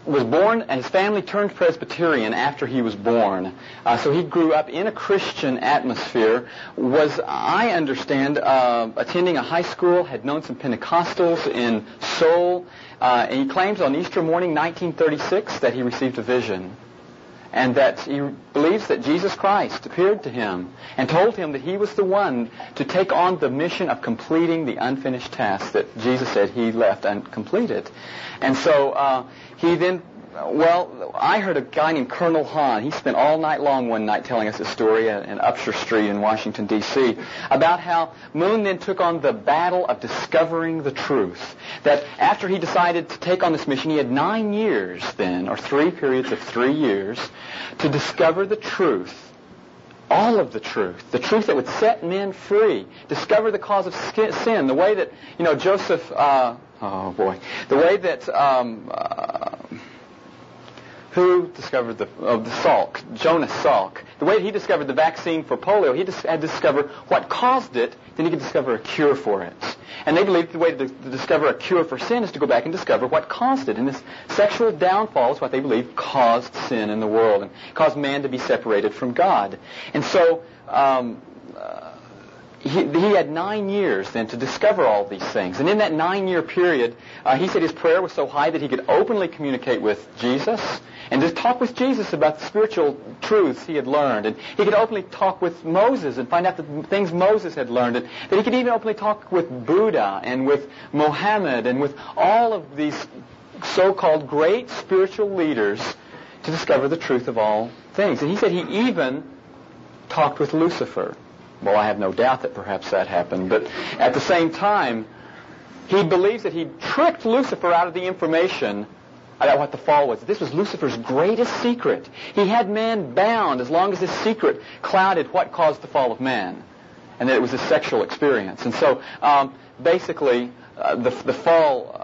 was born, and his family turned Presbyterian after he was born. So he grew up in a Christian atmosphere, was, I understand, attending a high school, had known some Pentecostals in Seoul, and he claims on Easter morning 1936 that he received a vision, and that he believes that Jesus Christ appeared to him and told him that he was the one to take on the mission of completing the unfinished task that Jesus said he left uncompleted. And so he then, I heard a guy named Colonel Hahn. He spent all night long one night telling us a story in Upshur Street in Washington, D.C., about how Moon then took on the battle of discovering the truth. That after he decided to take on this mission, he had 9 years then, or 3 periods of 3 years, to discover the truth. All of the truth that would set men free, discover the cause of sin, the way that, Joseph, the way that, who discovered the Salk? Jonas Salk. The way that he discovered the vaccine for polio, he had to discover what caused it, then he could discover a cure for it. And they believed the way to discover a cure for sin is to go back and discover what caused it. And this sexual downfall is what they believe caused sin in the world and caused man to be separated from God. And so he had 9 years then to discover all these things. And in that 9-year period, he said his prayer was so high that he could openly communicate with Jesus and just talk with Jesus about the spiritual truths he had learned. And he could openly talk with Moses and find out the things Moses had learned. And that he could even openly talk with Buddha and with Mohammed and with all of these so-called great spiritual leaders to discover the truth of all things. And he said he even talked with Lucifer. Well, I have no doubt that perhaps that happened. But at the same time, he believes that he tricked Lucifer out of the information about what the fall was. This was Lucifer's greatest secret. He had man bound as long as this secret clouded what caused the fall of man, and that it was a sexual experience. And so, basically, the fall...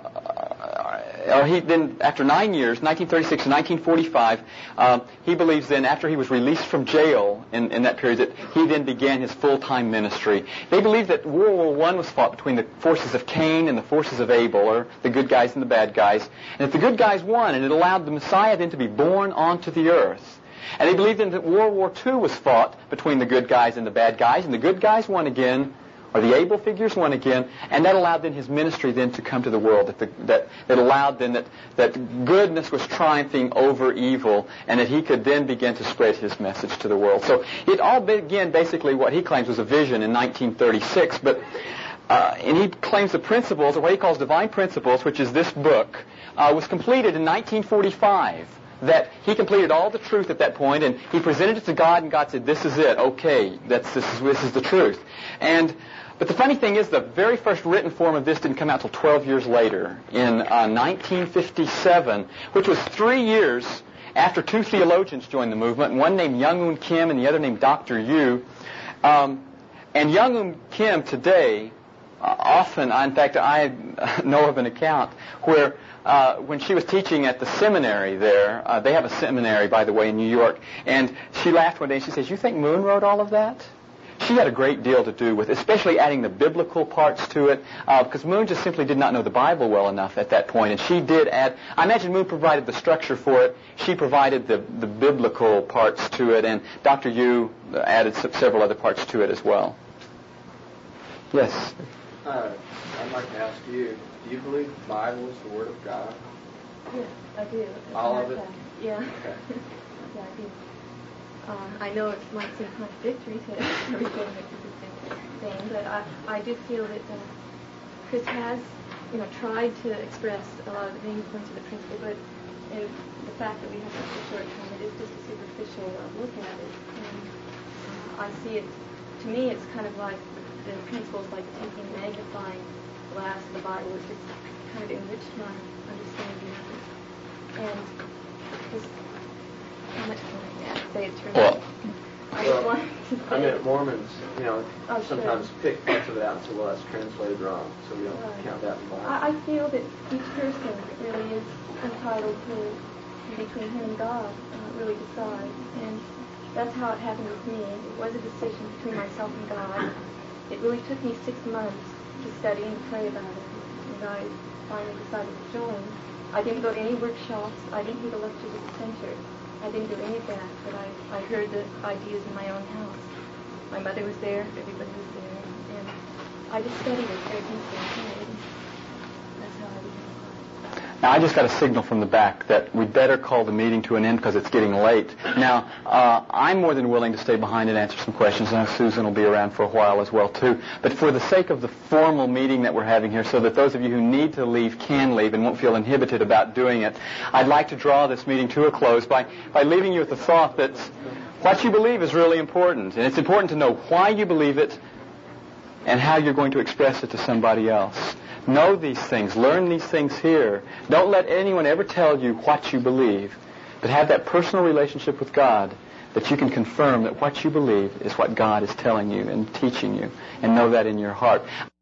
he then, after 9 years, 1936 to 1945, he believes then, after he was released from jail in that period, that he then began his full-time ministry. They believe that World War I was fought between the forces of Cain and the forces of Abel, or the good guys and the bad guys. And if the good guys won, and it allowed the Messiah then to be born onto the earth. And they believed then that World War II was fought between the good guys and the bad guys, and the good guys won again, or the able figures won again, and that allowed then his ministry then to come to the world, that allowed then that goodness was triumphing over evil, and that he could then begin to spread his message to the world. So it all began basically what he claims was a vision in 1936, and he claims the principles, or what he calls divine principles, which is this book, was completed in 1945. That he completed all the truth at that point, and he presented it to God, and God said, "This is it. Okay, this is the truth." But the funny thing is, the very first written form of this didn't come out till 12 years later, in 1957, which was 3 years after 2 theologians joined the movement, one named Young-Un Kim and the other named Dr. Yu. And Young-Un Kim today, often, in fact, I know of an account where when she was teaching at the seminary there, they have a seminary, by the way, in New York, and she laughed one day and she says, "You think Moon wrote all of that?" She had a great deal to do with it, especially adding the biblical parts to it, because Moon just simply did not know the Bible well enough at that point, and she did add, I imagine Moon provided the structure for it, she provided the biblical parts to it, and Dr. Yu added several other parts to it as well. Yes? I'd like to ask you, do you believe the Bible is the Word of God? Yes, I do. All of it? Yeah. Okay. Yeah, I do. I know it might seem contradictory to everything that you've been saying, but I do feel that Chris has, tried to express a lot of the main points of the principle, but in the fact that we have such a short time, it is just a superficial look at it. And I see it, to me, it's kind of like the principle is like taking a magnifying glass of the Bible, which is kind of enriched my understanding of it. And just how much can I say it's true? Well, I mean, Mormons, sometimes sure. pick parts of it out and say, well, that's translated wrong, so we don't count that in the Bible. I feel that each person really is entitled to, between him and God, really decide. And that's how it happened with me. It was a decision between myself and God. It really took me 6 months to study and pray about it. I finally decided to join. I didn't go to any workshops. I didn't hear the lectures at the center. I didn't do any of that, but I heard the ideas in my own house. My mother was there, everybody was there, and I just studied it ever since then. That's how I became involved. Now, I just got a signal from the back that we'd better call the meeting to an end because it's getting late. Now, I'm more than willing to stay behind and answer some questions. I know Susan will be around for a while as well, too. But for the sake of the formal meeting that we're having here, so that those of you who need to leave can leave and won't feel inhibited about doing it, I'd like to draw this meeting to a close by leaving you with the thought that what you believe is really important. And it's important to know why you believe it and how you're going to express it to somebody else. Know these things. Learn these things here. Don't let anyone ever tell you what you believe, but have that personal relationship with God that you can confirm that what you believe is what God is telling you and teaching you, and know that in your heart.